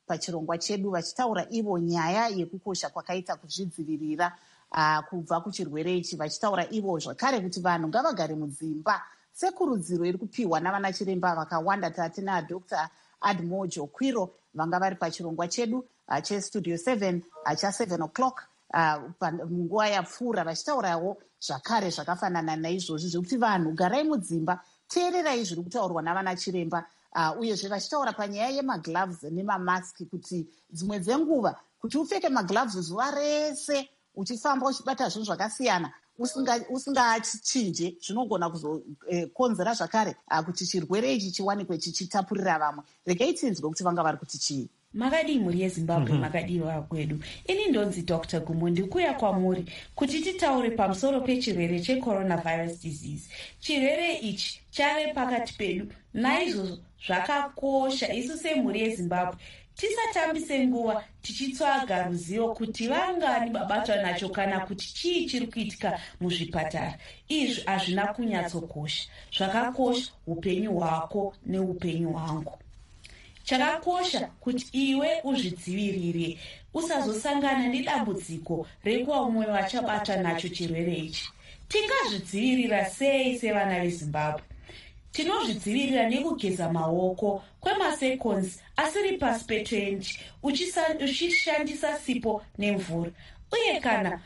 pachirongwa chedu vachitaura ivo nyaya yekukosha kwakaita kuzvidzivirira uh, kubva kuchirwere ichi, vachitaura ivo zvakare kuti vanhu ngavagare mudzimba sekurudziro iri kupiwa navana chiremba vakawanda. tatina Dr Admojo Kwiro vanga vari pachirongwa chedu uh, chestudio seven uh, cha7 o'clock munguva uh, yapfuura vachitaurawo zvakare zvakafanana naizvozvi zvekuti vanhu garai mudzimba, teererai zviri kutaurwa navana chiremba. Uh, uyezve vachitaura panyaya yemagloves nemamaski kuti dzimwe dzenguva kuti upfeke magloves zuva rese uchifamba uchibata zvinhu zvakasiyana usingachinje usinga zvinogona kuzokonzera eh, zvakare uh, kuti chirwere ichi chiwanikwe chichitapurira vamwe. Regai tinzwe kuti vanga vari kuti chii. Makadii mhuri yeZimbabwe, mm-hmm. makadiwa kwedu. Ini ndonzi Doctor Gumo, ndikuya kwamuri kuti titaure pamusoro pechirwere checoronavirus disease. Chirwere ichi chave pakati pedu, naizvozvo zvakakosha isu semhuri yeZimbabwe tisatambise nguva tichitsvaga ruzivo kuti vangani vabatwa nacho kana kuti chii chiri kuitika muzvipatara. Izvi hazvina kunyatsokosha. Zvakakosha upenyu hwako neupenyu hwangu. Chakakosha kuti iwe uzvidzivirire usazosangana nedambudziko rekuva umwe wachabatwa nacho chirwere ichi. Tingazvidzivirira sei sevana veZimbabwe? Tinozvidzivirira nekugeza maoko kwemaseconds asiri pasi petwenty uchishandisa sipo nemvura, uye kana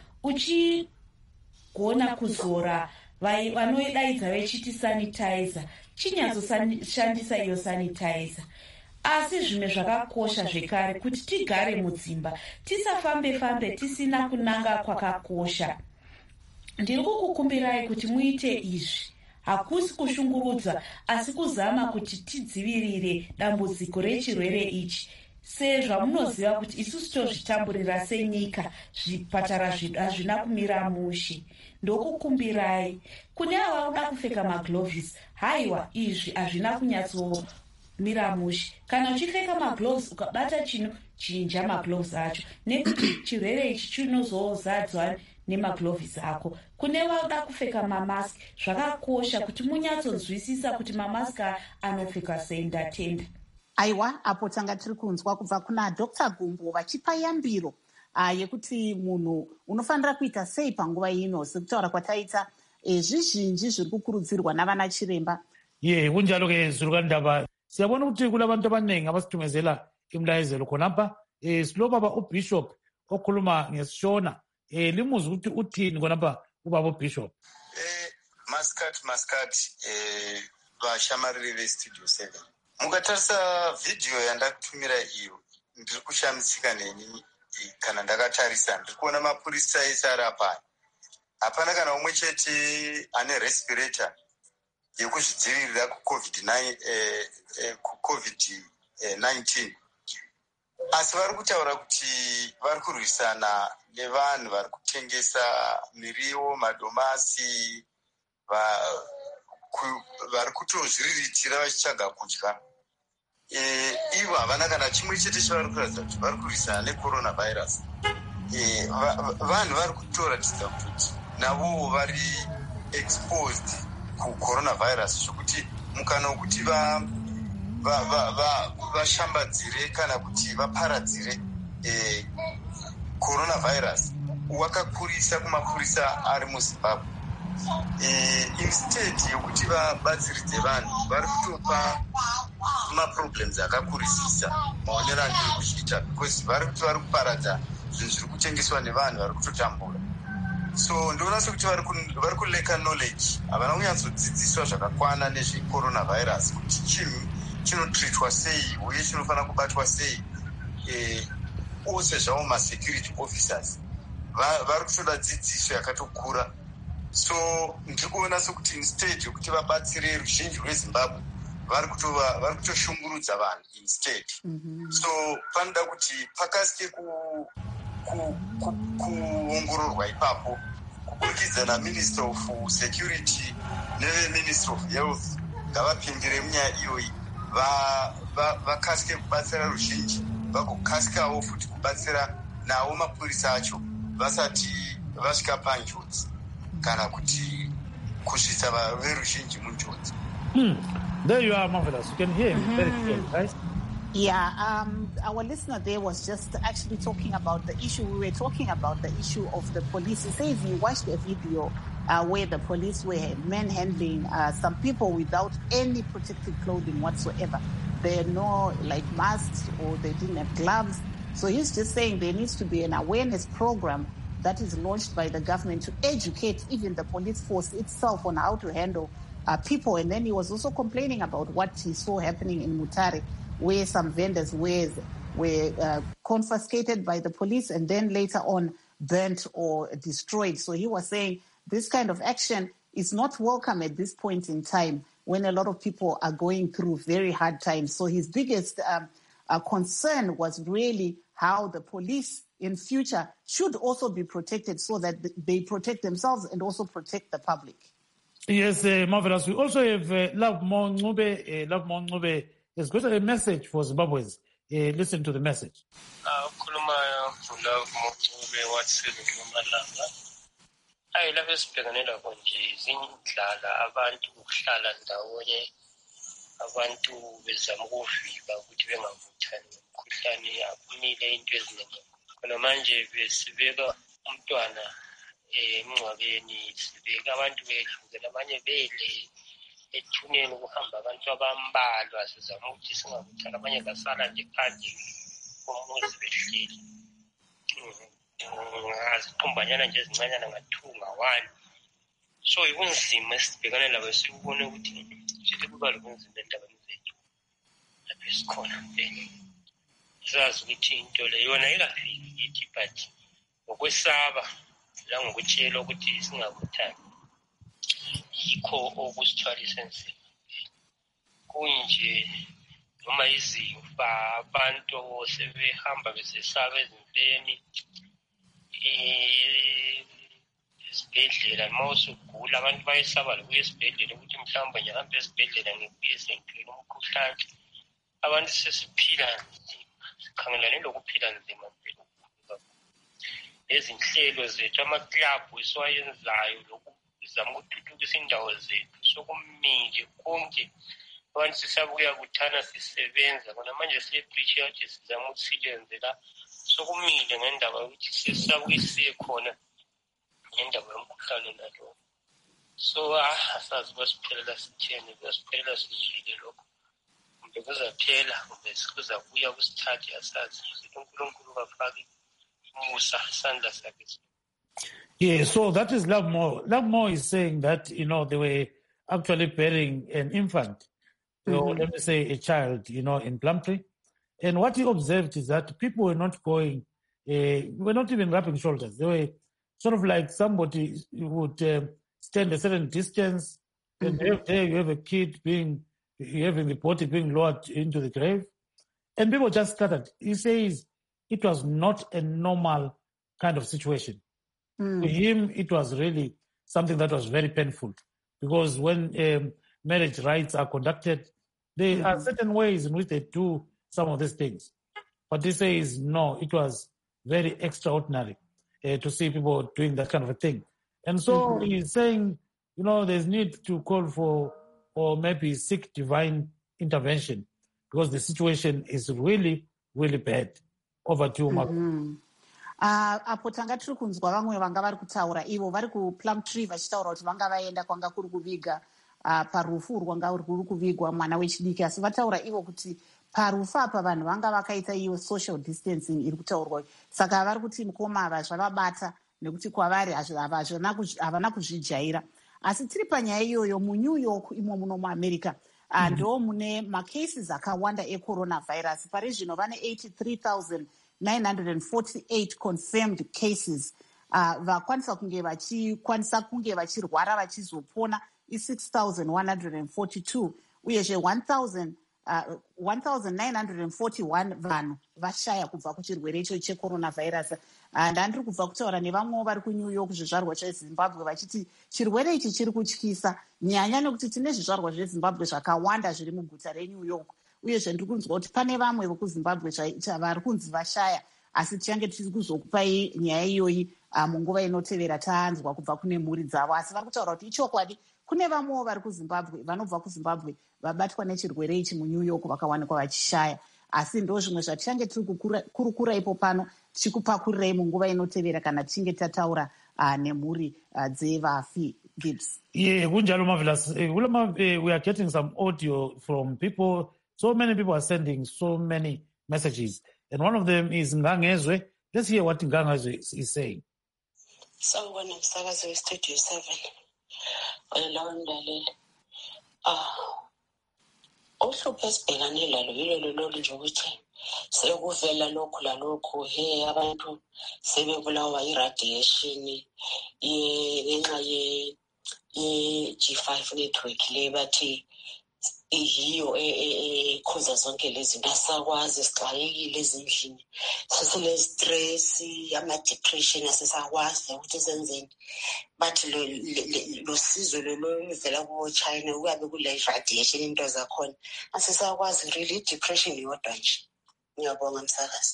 uchigona kuzora vanoidaidza vechiti sanitizer, chinyatsoshandisa iyo sanitizer. Asi zvimwe zvakakosha zvekare kuti tigare mudzimba, tisafambe-fambe tisina kunanga kwakakosha. Ndiri kukukumbirai kuti muite izvi. Hakusi kushungurudza, asi kuzama kuti tidzivirire dambudziko rechirwere ichi. Sezvamunoziva kuti isusu tozvitamburira senyika, zvipatara hazvina kumira mushe. Ndokukumbirai kune ava kuda kupfeka magloves, haiwa izvi hazvina kunyatso mira mushe. Kana uchipfeka magloves ukabata chino, chinja magloves acho, nekuti chirwere ichi chinozozadzwa nemagloves ako. Kune vauda kupfeka mamaski, zvakakosha kuti munyatsonzwisisa kuti mamaski anopfeka sei. Ndatenda. Aiwa, apo tanga tiri kunzwa kubva kuna Doctor Gumbo vachipa yambiro uh, yekuti munhu unofanira kuita sei panguva ino, sekutaura kwataita eh, zvizhinji zviri kukurudzirwa navana chiremba. Ye, kunjalo ke Zurukandaba. Siyabona ukuthi kulabantu abaningi abasithumezela imlayezelo khonapha. Eh silobaba uBishop okhuluma ngesishona. Eh limuzwe ukuthi uthini khonapha ubaba uBishop. Eh Maskat Maskat eh vashamariri vestudio seven. Mukatarisa video yandakutumira iyo ndiri kushamisika neni kana ndakatarisa ndiri kuona mapurisa ese ari apa. Hapana kana umwe chete ane respirator yekuzvidzivirira kucovid nineteen. Asi vari kutaura kuti vari kurwisana nevanhu vari kutengesa miriwo, madomasi, vari kutozviriritira vachitsvaga kudya. Ivo havana kana chimwe chete chavari kuratidza kuti vari kurwisana necoronavirus. Vanhu vari kutoratidza kuti navo vari exposed kucoronavirus, zvokuti mukana wekuti vashambadzire kana kuti vaparadzire coronavirus wakakurisa kumapurisa ari muZimbabwe. Instead yokuti vabatsiridze vanhu vari kutopa maproblems akakurisisa maonero andiri kuchiita, because vari kuti vari kuparadza zvinhu zviri kutengeswa nevanhu vari kutotambura. So ndoona sekuti vari kuleka knowledge, havana kunyatsodzidziswa zvakakwana nezvecoronavirus kuti chinhu chinotreatwa sei uye chinofanira kubatwa sei. Ose zvavo masecurity officers vari kutoda dzidziso yakatokura. So ndiri kuona sekuti instead yokuti vabatsire ruzhinji rweZimbabwe vari kutoshungurudza vanhu instead. Mm-hmm. So panoda kuti pakasike kuongororwa ipapo kubudikidza naMinister of Security neveMinister of Health ngavapindire munyaya iyoyi, vakasike kubatsira ruzhinji vagokasikawo futi kubatsira nawo mapurisa acho vasati vasvika panjodzi kana kuti kusvitsa veruzhinji munjodzi. Hmm. There you are, marvelous. You can hear me very clearly, right? Yeah, um, our listener there was just actually talking about the issue. We were talking about the issue of the police. He says he watched a video uh, where the police were manhandling uh, some people without any protective clothing whatsoever. There are no like masks or they didn't have gloves. So he's just saying there needs to be an awareness program that is launched by the government to educate even the police force itself on how to handle uh, people. And then he was also complaining about what he saw happening in Mutare, where some vendors were, were uh, confiscated by the police and then later on burnt or destroyed. So he was saying this kind of action is not welcome at this point in time when a lot of people are going through very hard times. So his biggest um, uh, concern was really how the police in future should also be protected so that they protect themselves and also protect the public. Yes, uh, marvelous. We also have uh, Love Mo Ncube. Uh, Love Mo Ncube has got a message for Zimbabweans. Uh, listen to the message. Hayi lapho esibhekanela konje izindlala abantu ukuhlala ndawonye abantu bezama ukuvika ukuthi bengavuthani umkhuhlane akumile into eziningi khona manje besibeka umntwana emngcwabeni sibeka abantu behlukene abanye bele ethuneni ukuhamba abantu abambalwa sizama ukuthi singavuthani abanye basala nje phandle komuzi behleli ngazikhumbanyana nje ezincanyana nga-two nga-one so ikunzima esibhekane labo sikubone ukuthi sithi kuba lobunzima endabeni zethu lapho esikhona mpela sazi ukuthi into le yona ikafiki kithi but ngokwesaba langokutshela ukuthi singavuthani yikho okusithwalisa ensima kunje noma izimfa abantu sebehamba besesaba ezimfeni esibhedlela uma usugula abantu bayesaba lokuya esibhedlela ukuthi mhlawumbe ngihambe esibhedlela ngibuye sengithwele umkhuhlane abantu sesiphila nzima sikhangelane lokuphila nzima mpela lezi nhlelo zethu amaklabhu esiwayenzayo lokuzama ukuthuthukisa indawo zethu sokumile konke abantu sisabuya kuthana sisebenza kona manje siye-breach yathi sizama ukuthi silenze la sokumile ngendaba yokuthi sesisabuyisiye khona ngendaba yomkhuhlane nalo so asazi kwesiphelela sitheni kwesiphelela sizwile lokho kumbe kuzaphela kumbe kuzabuya kusithathe asazi uNkulunkulu kafaki umusa isandla sakhe. Yeah, so that is Love Mo. Love Mo is saying that, you know, they were actually burying an infant, mm-hmm. or let me say a child, you know, in Plumtree. And what he observed is that people were not going, uh, were not even rubbing shoulders. They were sort of like somebody would uh, stand a certain distance, and mm-hmm. there, there you have a kid being, you having the body being lowered into the grave, and people just scattered. He says it was not a normal kind of situation. Mm. To him, it was really something that was very painful, because when um, marriage rites are conducted, there mm-hmm. are certain ways in which they do some of these things. But he says, no, it was very extraordinary uh, to see people doing that kind of a thing. And so mm-hmm. he's saying, you know, there's need to call for, or maybe seek divine intervention, because the situation is really, really bad. Over to you, Mark. Mm-hmm. Uh, apo tanga tiri kunzwa vamwe vanga vari kutaura ivo vari kuPlumtree vachitaura kuti vanga vaenda kwanga kuri kuviga uh, parufu rwanga ruri kuvigwa mwana wechidiki, asi vataura ivo kuti parufu apa vanhu vanga vakaita iyo social distancing iri kutaurwa, saka vari kuti mukoma ava zvavabata nekuti kwavari havana kuzvijaira. Asi tiri panyaya iyoyo muNew York imo muno muAmerica uh, mm-hmm. ndo mune macases akawanda eCoronavirus. Pari zvino vane eighty-three thousand nine hundred forty-eight confirmed cases. Uh, vakwanisa kunge vachikwanisa kunge vachirwara vachizopona i-six thousand one hundred forty-two uyezve one thousand nine hundred forty-one vanhu vashaya kubva kuchirwere icho checoronavirus. Uh, ndandiri kubva kutaura nevamwewo vari kuNew York zvizvarwa zveZimbabwe vachiti chirwere ichi chiri kutyisa nyanya nekuti tine zvizvarwa zveZimbabwe zvakawanda zviri muguta reNew York. Uyezve ndiri kunzwa kuti pane vamwe vekuZimbabwe vari kunzi vashaya, asi tichange tiri kuzokupai nyaya iyoyi uh, munguva inotevera taanzwa kubva kune mhuri dzavo. Asi vari kutaura kuti ichokwadi kune vamwewo vari kuZimbabwe vanobva kuZimbabwe vabatwa nechirwere ichi muNew York vakawanikwa vachishaya. asi ndo zvimwe zvatichange tiri kukurukura ipo pano tichikupakurirei munguva inotevera kana tichinge tataura uh, nemhuri uh, dzevafi. Gibbs. Yeah, kunjalo Marvelous. Uh, we are getting some audio from people. So many people are sending so many messages. And one of them is Ngangezwe. Let's hear what Ngangezwe is, is saying. So when I'm Sakazo Studio seven, alone Dalil, ah, also best Belanilla, Lilo Lolo Jovichi, Sevela local local, hey, abantu, Sevela irradiation, ye, ye, G five network, liberty. Iyo ekhoza zonke lezi zinto asakwazi sixakekile ezindlini sesile stress ama depression asesakwazi ukuthi senzeni but lo lo sizo lo lovela ku China uyabe kule radiation into zakhona asesakwazi really depression yodwa nje. Ngiyabonga Msakazi.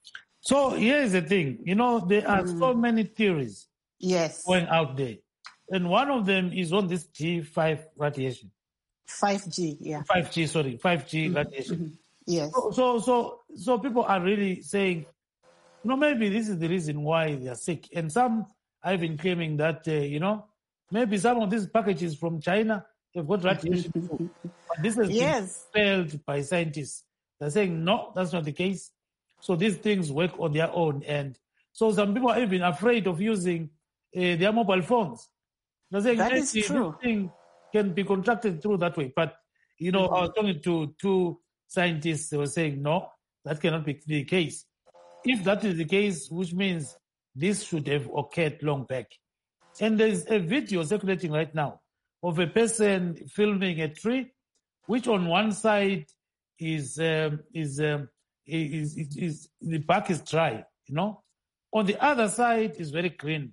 So here is the thing, you know, there are mm. so many theories yes going out there, and one of them is on this G five radiation. five G, yeah. five G, sorry, five G mm-hmm. radiation. Mm-hmm. Yes. So, so, so, so people are really saying, you know, maybe this is the reason why they are sick. And some are even claiming that, uh, you know, maybe some of these packages from China, they've got radiation. But this has yes. been failed by scientists. They're saying, no, that's not the case. So these things work on their own. And so some people are even afraid of using uh, their mobile phones. They're saying, that is true. This thing can be contracted through that way. But, you know, mm-hmm. I was talking to two scientists, they were saying, no, that cannot be the case. If that is the case, which means this should have occurred long back. And there's a video circulating right now of a person filming a tree, which on one side is, um, is, um, is, is, is, the bark is dry, you know. On the other side is very green.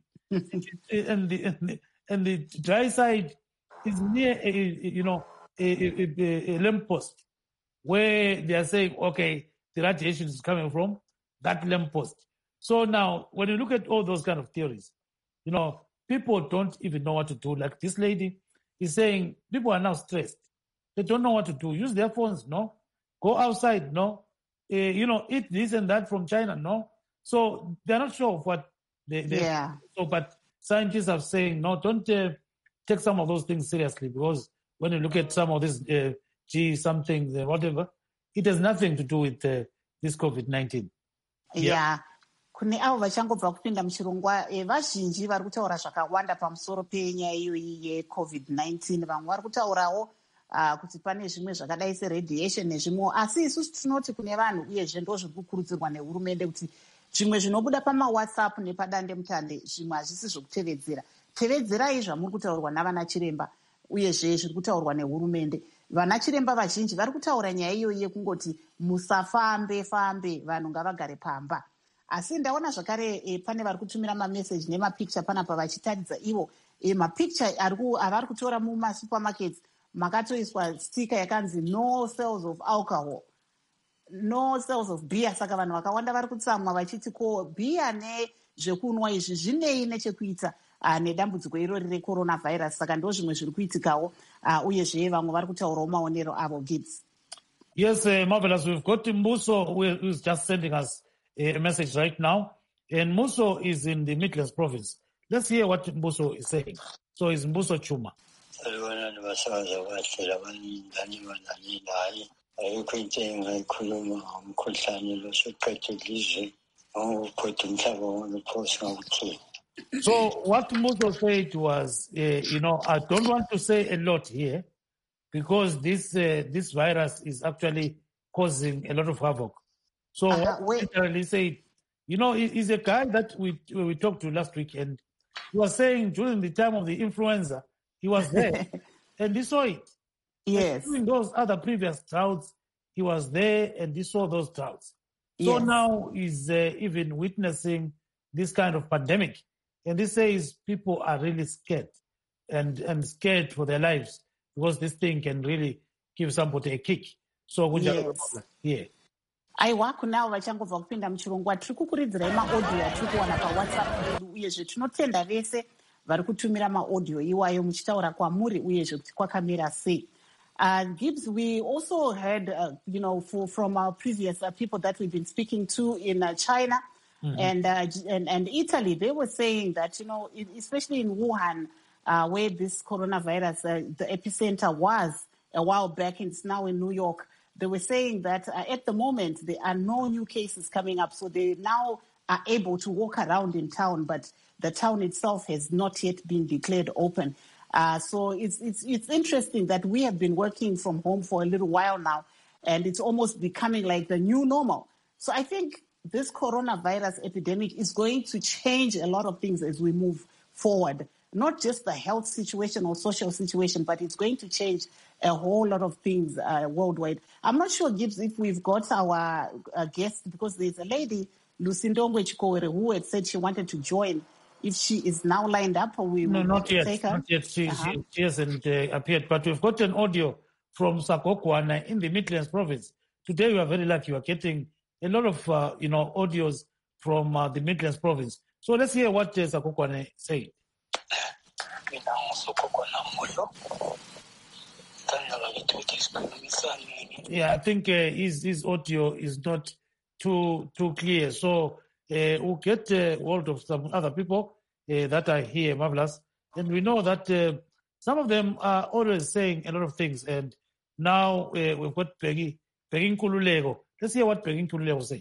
and, the, and, the, and the dry side is near, a, you know, a, a, a lamppost where they are saying, okay, the radiation is coming from that lamppost. So now, when you look at all those kind of theories, you know, people don't even know what to do. Like this lady is saying, people are now stressed. They don't know what to do. Use their phones, no. Go outside, no. Uh, you know, eat this and that from China, no. So they're not sure of what they, they yeah. So, but scientists are saying, no, don't uh, take some of those things seriously, because when you look at some of this uh, G something, uh, whatever, it has nothing to do with uh, this COVID nineteen. Yeah. yeah. Kune avo vachangobva kupinda muchirongwa vazhinji vari kutaura zvakawanda pamusoro penyaya iyoyi yecovid nineteen. Vamwe vari kutaurawo uh, kuti pane zvimwe zvakadai seradiation nezvimwewo, asi isusu tinoti kune vanhu uyezve ndo zviri kukurudzirwa nehurumende kuti zvimwe zvinobuda pamawhatsapp nepadande mutande zvimwe hazvisi zvokutevedzera. Tevedzerai zvamuri kutaurwa navana chiremba uyezve zviri kutaurwa nehurumende. Vana chiremba vazhinji vari kutaura nyaya iyoyi yekungoti musafambe fambe, vanhu ngavagare pamba. Asi ndaona zvakare e, pane vari kutumira mameseji nemapicture panapa vachitaridza ivo e, mapicture avari kutora mumasupermarkets makatoiswa stika yakanzi no sales of alcohol, no sales of beer. Saka vanhu vakawanda vari kutsamwa vachiti ko beer nezvekunwa izvi zvinei nechekuita uh, nedambudziko irori recoronavirus. Saka ndo zvimwe zviri kuitikawo uh, uyezve vamwe vari kutaurawo maonero avo. Gibbs. Yes, uh, Marvelous. We've got Mbuso who is just sending us a message right now. And Mbuso is in the Midlands province. Let's hear what Mbuso is saying. So it's Mbuso Chuma. So what Mbuso said was, uh, you know, I don't want to say a lot here because this uh, this virus is actually causing a lot of havoc. So uh-huh, what he literally said, you know, he, he's a guy that we we talked to last week, and he was saying during the time of the influenza, he was there and he saw it. Yes. And during those other previous droughts, he was there and he saw those droughts. So yes. Now he's uh, even witnessing this kind of pandemic. And he says people are really scared and, and scared for their lives because this thing can really give somebody a kick. So yes. Yeah. Aiwa kunavo vachangobva kupinda muchirongwa tiri kukuridzirai maaudio atiri kuwana pawhatsapp yedu, uyezve tinotenda vese vari kutumira maaudio iwayo muchitaura kwamuri uyezve kuti kwakamira sei. Uh, Gibbs, we also heard, uh, you know, for, from our previous uh, people that we've been speaking to in uh, China mm-hmm. and, uh, and and Italy, they were saying that, you know, especially in Wuhan, uh, where this coronavirus, uh, the epicenter was a while back, and it's now in New York, they were saying that uh, at the moment there are no new cases coming up, so they now are able to walk around in town, but the town itself has not yet been declared open. Uh, so it's, it's, it's interesting that we have been working from home for a little while now, and it's almost becoming like the new normal. So I think this coronavirus epidemic is going to change a lot of things as we move forward, not just the health situation or social situation, but it's going to change a whole lot of things uh, worldwide. I'm not sure, Gibbs, if we've got our uh, guest, because there's a lady, Lucindongwe Chikowere, who had said she wanted to join. If she is now lined up, or we no, will not yet, take her? not yet. She, uh-huh. she, she hasn't uh, appeared, but we've got an audio from Sakokwana in the Midlands province. Today, we are very lucky. We are getting a lot of, uh, you know, audios from uh, the Midlands province. So let's hear what uh, Sakokwana said. Yeah, I think uh, his, his audio is not too too clear. So uh, we'll get uh, hold of some other people uh, that are here, Marvelous. And we know that uh, some of them are always saying a lot of things. And now uh, we've got Peggy, Peggy Nkululeko. Let's hear what Peggy Nkululeko said.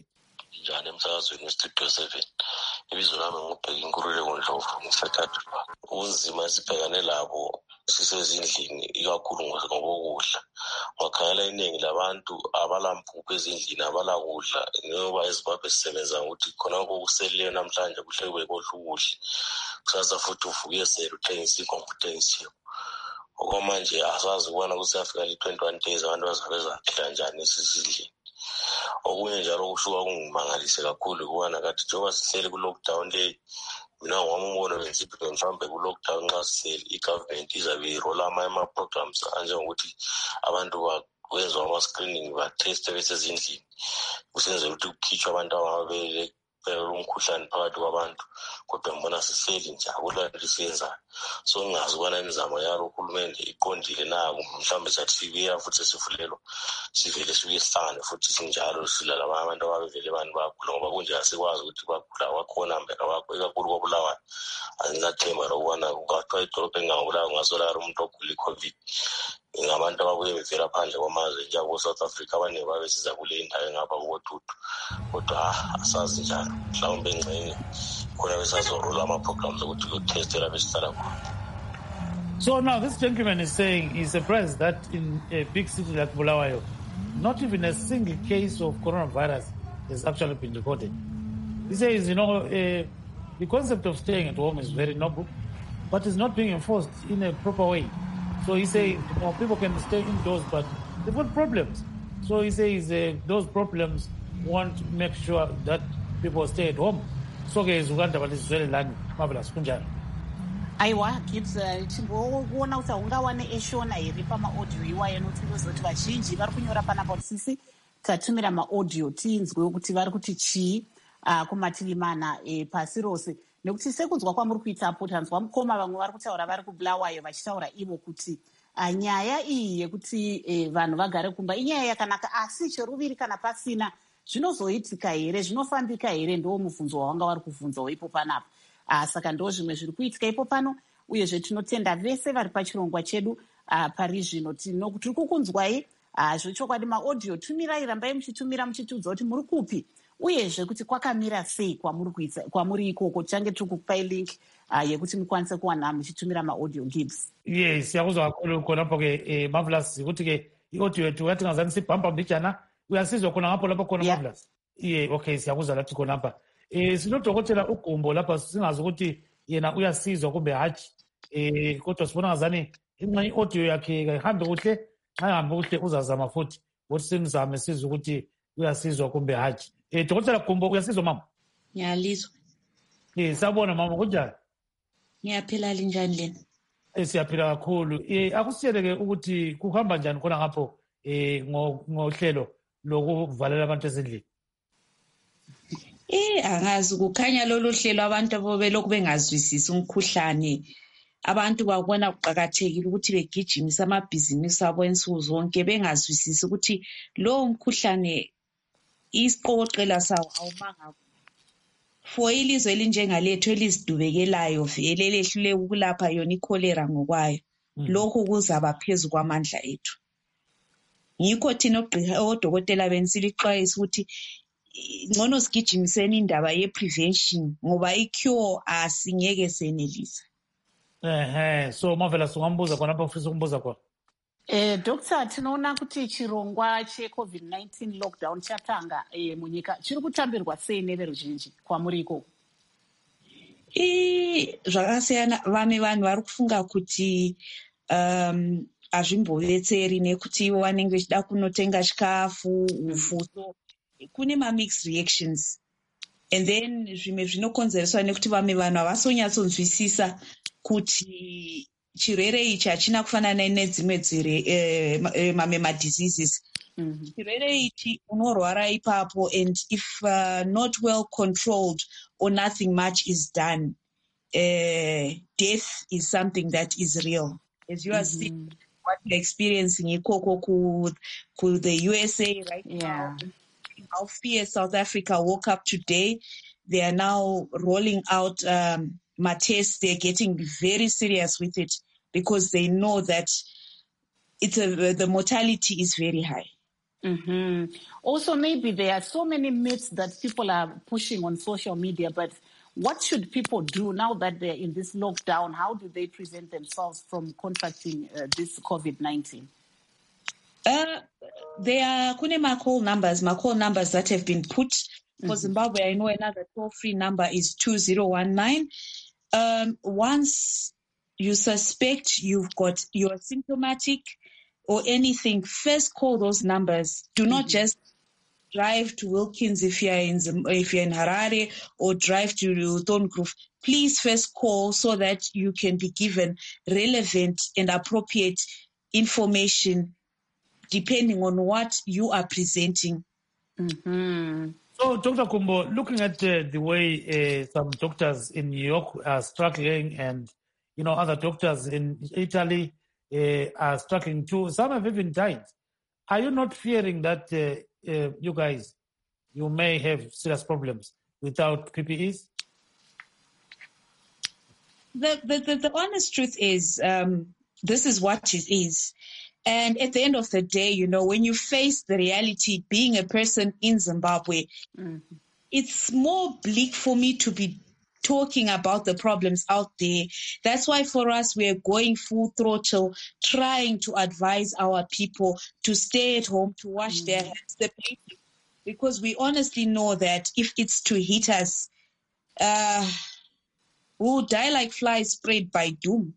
Ibizo lami ngubheka inkululeko Ndlovu ngisathathu unzima sibhekane labo sisezindlini ikakhulu ngokudla ngakhangela iningi labantu abalampuphu ezindlini abalakudla ngoba eZimbabwe sisebenza ukuthi khona kokuseleyo namhlanje kuhle kube kodla ukudla kusasa futhi uvuke esele uthengisa inkompetence okwamanje asazi ukubona ukuthi afika li twenty-one days abantu bazabeza kanjani esizindlini. Okunye njalo kushuka kungimangalise kakhulu ukubona kathi njengoba sihleli ku-lockdown le mina ngwami umbono benziphi mhlawumbe ku-lockdown nxa sihleli i-government izabe irola ama-programs anjengokuthi abantu bakwenziwa ama-screening batheste besezindlini kusenzela ukuthi kukhitshwe abantu ababele umkhuhlane phakathi kwabantu kodwa ngibona sihleli nje akula nto siyenzayo. So ngingazi ukubona imizamo yalo uhulumende iqondile na mhlawumbe sathi sibuya futhi sifulelo sivele sibuye sihlangane futhi sinjalo silala abantu abavele abantu bagula ngoba kunje asikwazi ukuthi bagula wakhona mbeka wakho ikakhulu kobulawayo anginathemba lokubona kukathiwa idolobha engangabulawayo ngasolala umuntu ogula i-COVID ngabantu ababuye bevela phandle kwamazwe njengabo South Africa abaningi babe siza kule indawo engapha kukodudu kodwa asazi njalo mhlawumbe engxenye khona besazorola ama-programs ukuthi kuyotestela besihlala khona. So now this gentleman is saying he's surprised that in a big city like Bulawayo, not even a single case of coronavirus has actually been recorded. He says, you know, uh, the concept of staying at home is very noble, but it's not being enforced in a proper way. So he says, you know, people can stay indoors, but they've got problems. So he says uh, those problems want to make sure that people stay at home. So guys, Uganda, but it's very long. Marvelous. Kunjani. Aiwa, Gibbs, chimboona kuti ungawane eshona here pama-audio iwayo nokuti kuzoti vazhinji vari kunyora panapa kuti sisi tatumira ma-audio tinzwe kuti vari kuti chii kumativi mana pasi rose. Nekuti sekunzwa kwamuri kuitapo tanzwa mukoma vamwe vari kutaura vari kubulawayo vachitaura ivo kuti nyaya iyi yekuti vanhu vagare kumba inyaya yakanaka, asi cheruviri kana pasina zvinozoitika here, zvinofambika here, ndo mubvunzo wavanga vari kubvunzawo ipo panapa. Uh, saka ndo zvimwe zviri kuitika ipo pano, uyezve tinotenda vese vari pachirongwa chedu uh, pari zvino tiri kukunzwai uh, zvechokwadi maaudio tumirai, rambai muchitumira muchitiudza kuti muri kupi uyezve kuti kwakamira sei kwamuri kwamuri ikoko. Tichange tiri kukupai link uh, yekuti mukwanise kuwana muchitumira maaudio. Gibbs. Yes, siyakuzwa kakhulu khona lapho ke eh, Marvelous ukuthi ke iaudio yethu yathi ngazani sibhamba mbijana uyasizwa khona ngapho lapho khona yeah. Marvelous. Yeah, okay, siyakuzwa lathi khona lapha. Eh sinodokotela uGumbo lapha singazi ukuthi yena uyasizwa kumbe hatshi. Eh kodwa sibona ngazani inqani audio yakhe ihambe kuhle, xa ihambe kuhle uzazama futhi ukuthi simzame sizwe ukuthi uyasizwa kumbe hatshi. Eh dokotela Gumbo uyasizwa mama? Ngiyalizwa. Eh sabona mama kunjani? Ngiyaphila linjani lena? Eh siyaphila kakhulu. Eh akusiyeleke ukuthi kuhamba njani khona ngapho eh ngohlelo lokuvalela abantu ezindlini. Eh angazi kukhanya lolu hlelo abantu abo belokhu bengazwisisi umkhuhlane abantu babona kuqakathekile ukuthi begijimise amabhizinisi abo ensuku zonke bengazwisisi ukuthi lowo mkhuhlane isiqoqela sawo awumanga. For ilizwe elinjengalethu elizidubekelayo vele lehluleka ukulapha yona ikholera ngokwayo, lokhu kuzaba phezu kwamandla ethu. Yikho thina odokotela bensilixwayisa ukuthi ngcono sigijimiseni indaba ye-prevention ngoba i-cure asingeke senelisa. Ehe, so Mavela sungambuza khona apha ufisa ukumbuza khona. Eh Doctor, tinoona kuti chirongwa che-COVID nineteen lockdown chatanga eh, munyika chiri kutambirwa sei neveruzhinji kwamuri ikoko? I zvakasiyana, vamwe vanhu vari kufunga kuti um, hazvimbovetseri nekuti ivo vanenge vachida kunotenga chikafu, ufu, so kune ma-mixed reactions. And then zvimwe zvinokonzereswa nekuti vamwe vanhu havasonyatsonzwisisa kuti chirwere ichi hachina kufanana nedzimwe dzire eh, mamwe madiseases. Mm-hmm. Chirwere ichi unorwara ipapo, and if uh, not well controlled or nothing much is done, uh, death is something that is real. As you are mm-hmm. seeing what you're experiencing ikoko ku, ku the U S A right yeah. now. How fear South Africa woke up today. They are now rolling out um, my tests. They're getting very serious with it because they know that it's a, the mortality is very high. Mm-hmm. Also, maybe there are so many myths that people are pushing on social media, but what should people do now that they're in this lockdown? How do they prevent themselves from contracting uh, this COVID nineteen? Uh, there are kune my call numbers, my call numbers that have been put for mm-hmm. Zimbabwe. I know another toll-free number is two zero one nine. Um, once you suspect you've got, you're symptomatic or anything, first call those numbers. Do mm-hmm. not just drive to Wilkins if you're in if you're in Harare, or drive to Thorncliffe. Please first call so that you can be given relevant and appropriate information depending on what you are presenting. Mm-hmm. So, Doctor Kumbo, looking at uh, the way uh, some doctors in New York are struggling, and you know other doctors in Italy uh, are struggling too. Some have even died. Are you not fearing that uh, uh, you guys, you may have serious problems without P P Es? The the, the, the honest truth is, um, this is what it is. And at the end of the day, you know, when you face the reality, being a person in Zimbabwe, mm-hmm. it's more bleak for me to be talking about the problems out there. That's why for us, we're going full throttle, trying to advise our people to stay at home, to wash mm-hmm. their hands, the basics, because we honestly know that if it's to hit us, uh, we'll die like flies sprayed by doom.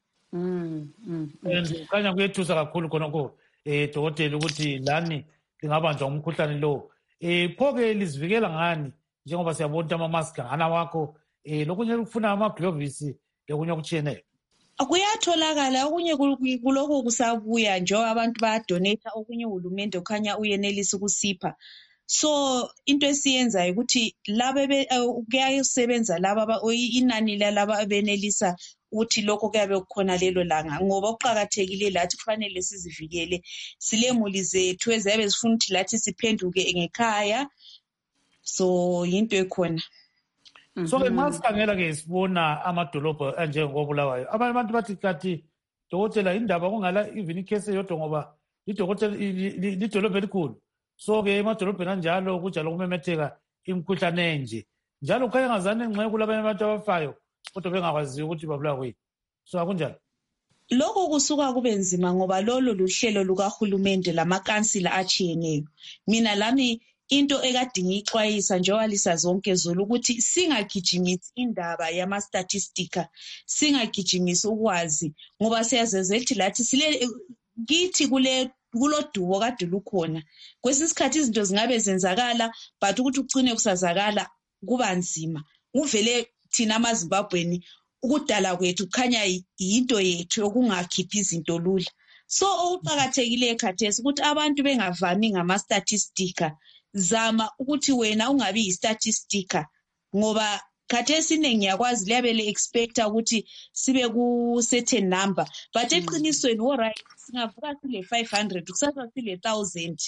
Kanya kuyethusa kakhulu khonokho eh dokotela ukuthi lani lingabanjwa umkhuhlane lo eh phoke lizivikela ngani njengoba siyabona ama mask ngana wakho eh lokunye ukufuna ama gloves lokunye okuchiyeneyo. Kuyatholakala okunye kuloko kusabuya nje abantu bayadonate okunye uhulumende ukhanya uyenelisa ukusipha. So into esiyenzayo ukuthi laba kuyasebenza laba inani lalaba abenelisa ukuthi lokho kuyabe kukhona lelo langa ngoba uqhakathekile lathi kufanele sizivikele silemuli zethu ezabe zifuna ukuthi lathi siphenduke ngekhaya, so into ekhona. So ke masikhangela ke sibona amadolobha anjengobulawayo abanye abantu bathi kathi dokotela indaba kungala even icase yodwa ngoba idokotela lidolobha elikhulu, so ke emadolobheni anjalo kujalo kumemetheka imikhuhlane enje njalo kukhanya ngazane engxenye kulabanye abantu abafayo kodwa bengakwazi ukuthi babulawa kuyini, so akunjalo. Lokho kusuka kube nzima ngoba lolo luhlelo lukahulumende lamakansila achiyeneyo. Mina lami into ekade ngixwayisa njengoba lisa zonke zolo ukuthi singagijimisi indaba yama statistika, singagijimisi ukwazi ngoba siyazezethi lathi sile kithi kule kulodubo kade lukhona. Kwesisikhathi izinto zingabe zenzakala but ukuthi ugcine kusazakala kuba nzima. Uvele thina amaZimbabweni ukudala kwethu kukhanya yinto yethu yokungakhiphi izinto lula. So okuqhakathekile ekhathesi ukuthi abantu bengavami ngama statistika, zama ukuthi wena ungabi yistatistika ngoba khathesi nengiyakwazi liyabele expecta ukuthi sibe ku certain number but eqinisweni all right singavuka sile five hundred kusasa sile one thousand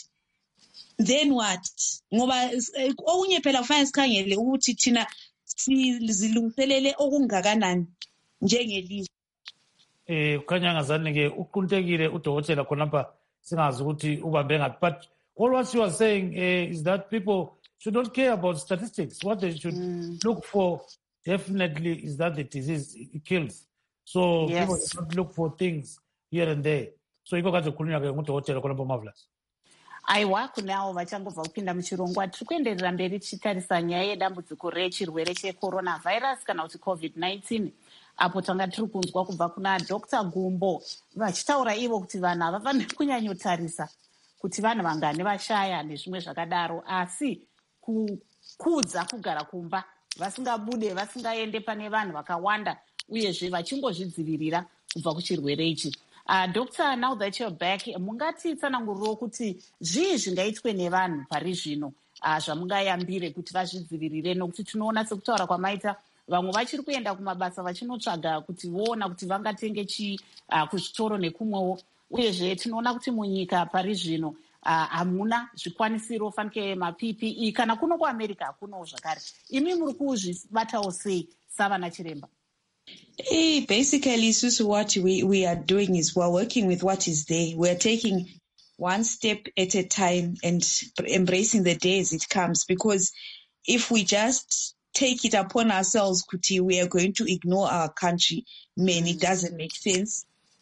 then what ngoba okunye phela kufanele sikhangele ukuthi thina sizilungiselele okungakanani njengelizwe. Eh kukhanya ngazani ke uquntekile udokotela khonapha singazi ukuthi ubambe ngapi, but all what you are saying uh, is that people should not care about statistics. What they should mm. look for definitely is that the disease it kills. So yes. People should not look for things here and there. So iko kathi kukhulunywa ke ngudokotela khonapha Marvelous. Aiwa kunawo vachangobva kupinda muchirongwa tiri kuenderera mberi tichitarisa nyaya yedambudziko rechirwere checoronavirus kana kuti covid nineteen, apo tanga tiri kunzwa kubva kuna Doctor Gumbo vachitaura ivo kuti vanhu havafaniri kunyanyotarisa kuti vanhu vangane vashaya nezvimwe zvakadaro, asi kukudza kugara kumba vasingabude vasingaende pane vanhu vakawanda uyezve vachingozvidzivirira kubva kuchirwere ichi. Uh, Doctor, now that you're back, mungati tsananguriro kuti zvii zvingaitwe nevanhu pari zvino uh, zvamungayambire kuti vazvidzivirire, nokuti tinoona sekutaura kwamaita vamwe vachiri kuenda kumabasa vachinotsvaga kuti voona kuti vangatenge chii uh, kuzvitoro nekumwewo, uyezve tinoona kuti munyika pari zvino hamuna uh, zvikwanisiro fanike ma-P P E kana kuno kuAmerica hakunowo zvakare. Imi muri kuzvibatawo sei savana chiremba? Hey, basically, Susu, what we, we are doing is we're working with what is there. We're taking one step at a time and embracing the day as it comes, because if we just take it upon ourselves, Kuti, we are going to ignore our country, man, it doesn't make sense.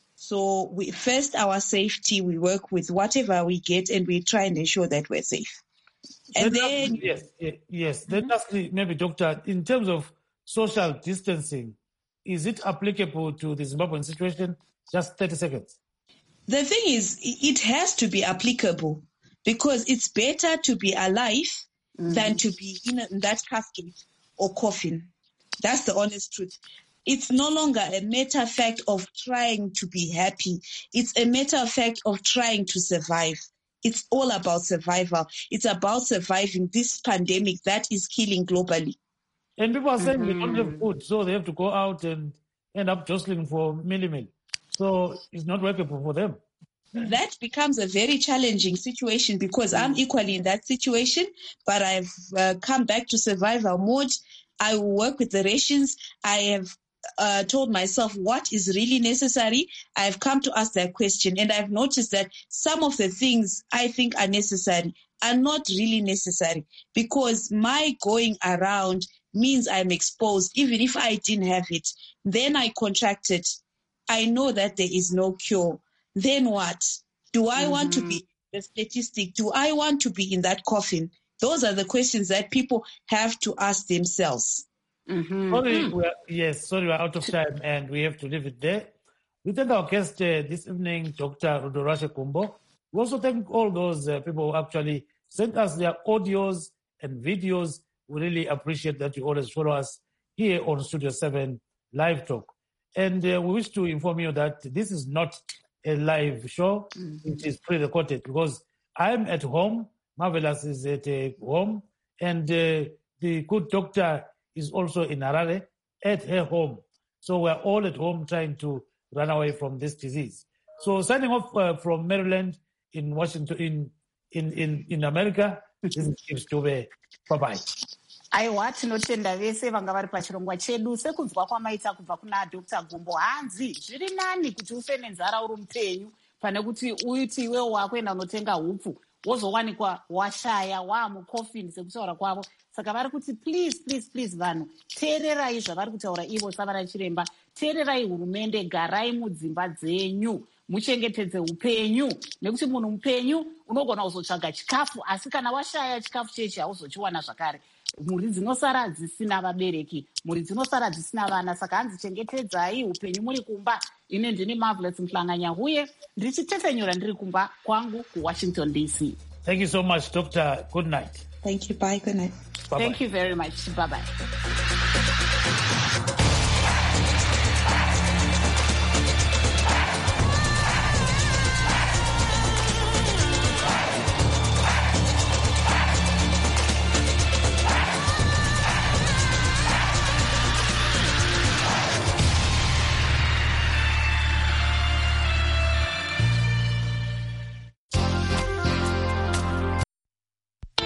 So we first our safety, we work with whatever we get and we try and ensure that we're safe. And then, then... Yes, yes. Then lastly, maybe, Doctor, in terms of social distancing, is it applicable to the Zimbabwean situation? Just thirty seconds. The thing is, it has to be applicable because it's better to be alive mm. than to be in, a, in that casket or coffin. That's the honest truth. It's no longer a matter of fact of trying to be happy. It's a matter of fact of trying to survive. It's all about survival. It's about surviving this pandemic that is killing globally. And people are saying mm-hmm. they don't have food, so they have to go out and end up jostling for milli-meal. So it's not workable for them. That becomes a very challenging situation because mm-hmm. I'm equally in that situation, but I've uh, come back to survival mode. I will work with the rations. I have uh, told myself what is really necessary. I've come to ask that question, and I've noticed that some of the things I think are necessary are not really necessary because my going around means I'm exposed. Even if I didn't have it, then I contracted. I know that there is no cure. Then what? Do I mm-hmm. want to be the statistic? Do I want to be in that coffin? Those are the questions that people have to ask themselves. Mm-hmm. Sorry, we're, yes, sorry, we're out of time and we have to leave it there. We thank our guest uh, this evening, Doctor Rudorashe Gumbo. We also thank all those uh, people who actually sent us their audios and videos. We really appreciate that you always follow us here on Studio seven Live Talk. And uh, we wish to inform you that this is not a live show. Mm-hmm. It is pre-recorded because I'm at home. Marvelous is at uh, home. And uh, the good doctor is also in Harare at her home. So we're all at home trying to run away from this disease. So signing off uh, from Maryland in Washington, in, in, in, in America, this is Steve Stube. Bye-bye. Aiwa tinotenda vese vanga vari pachirongwa chedu sekunzwa kwamaita kubva kuna Doctor Gumbo. Hanzi zviri nani kuti ufe nenzara uri mupenyu pane kuti uiti iwewo wakuenda unotenga hupfu wozowanikwa washaya waamukofini sekutaura kwavo. Saka vari kuti please please please vanhu teererai zvavari kutaura ivo savana chiremba. Teererai hurumende, garai mudzimba dzenyu muchengetedze upenyu, nekuti munhu mupenyu unogona kuzotsvaga chikafu asi kana washaya chikafu chechi hauzochiwana zvakare. Mhuri dzinosara dzisina vabereki, mhuri dzinosara dzisina vana. Saka hanzi chengetedzai upenyu muri kumba. Ine ndini Marvelous Mhlanganya huye ndichitefenyura ndiri kumba kwangu kuWashington D C. Thank you so much, Doctor. Good night. Thank you. Bye. Good night. Bye-bye. Thank you very much. Bye-bye.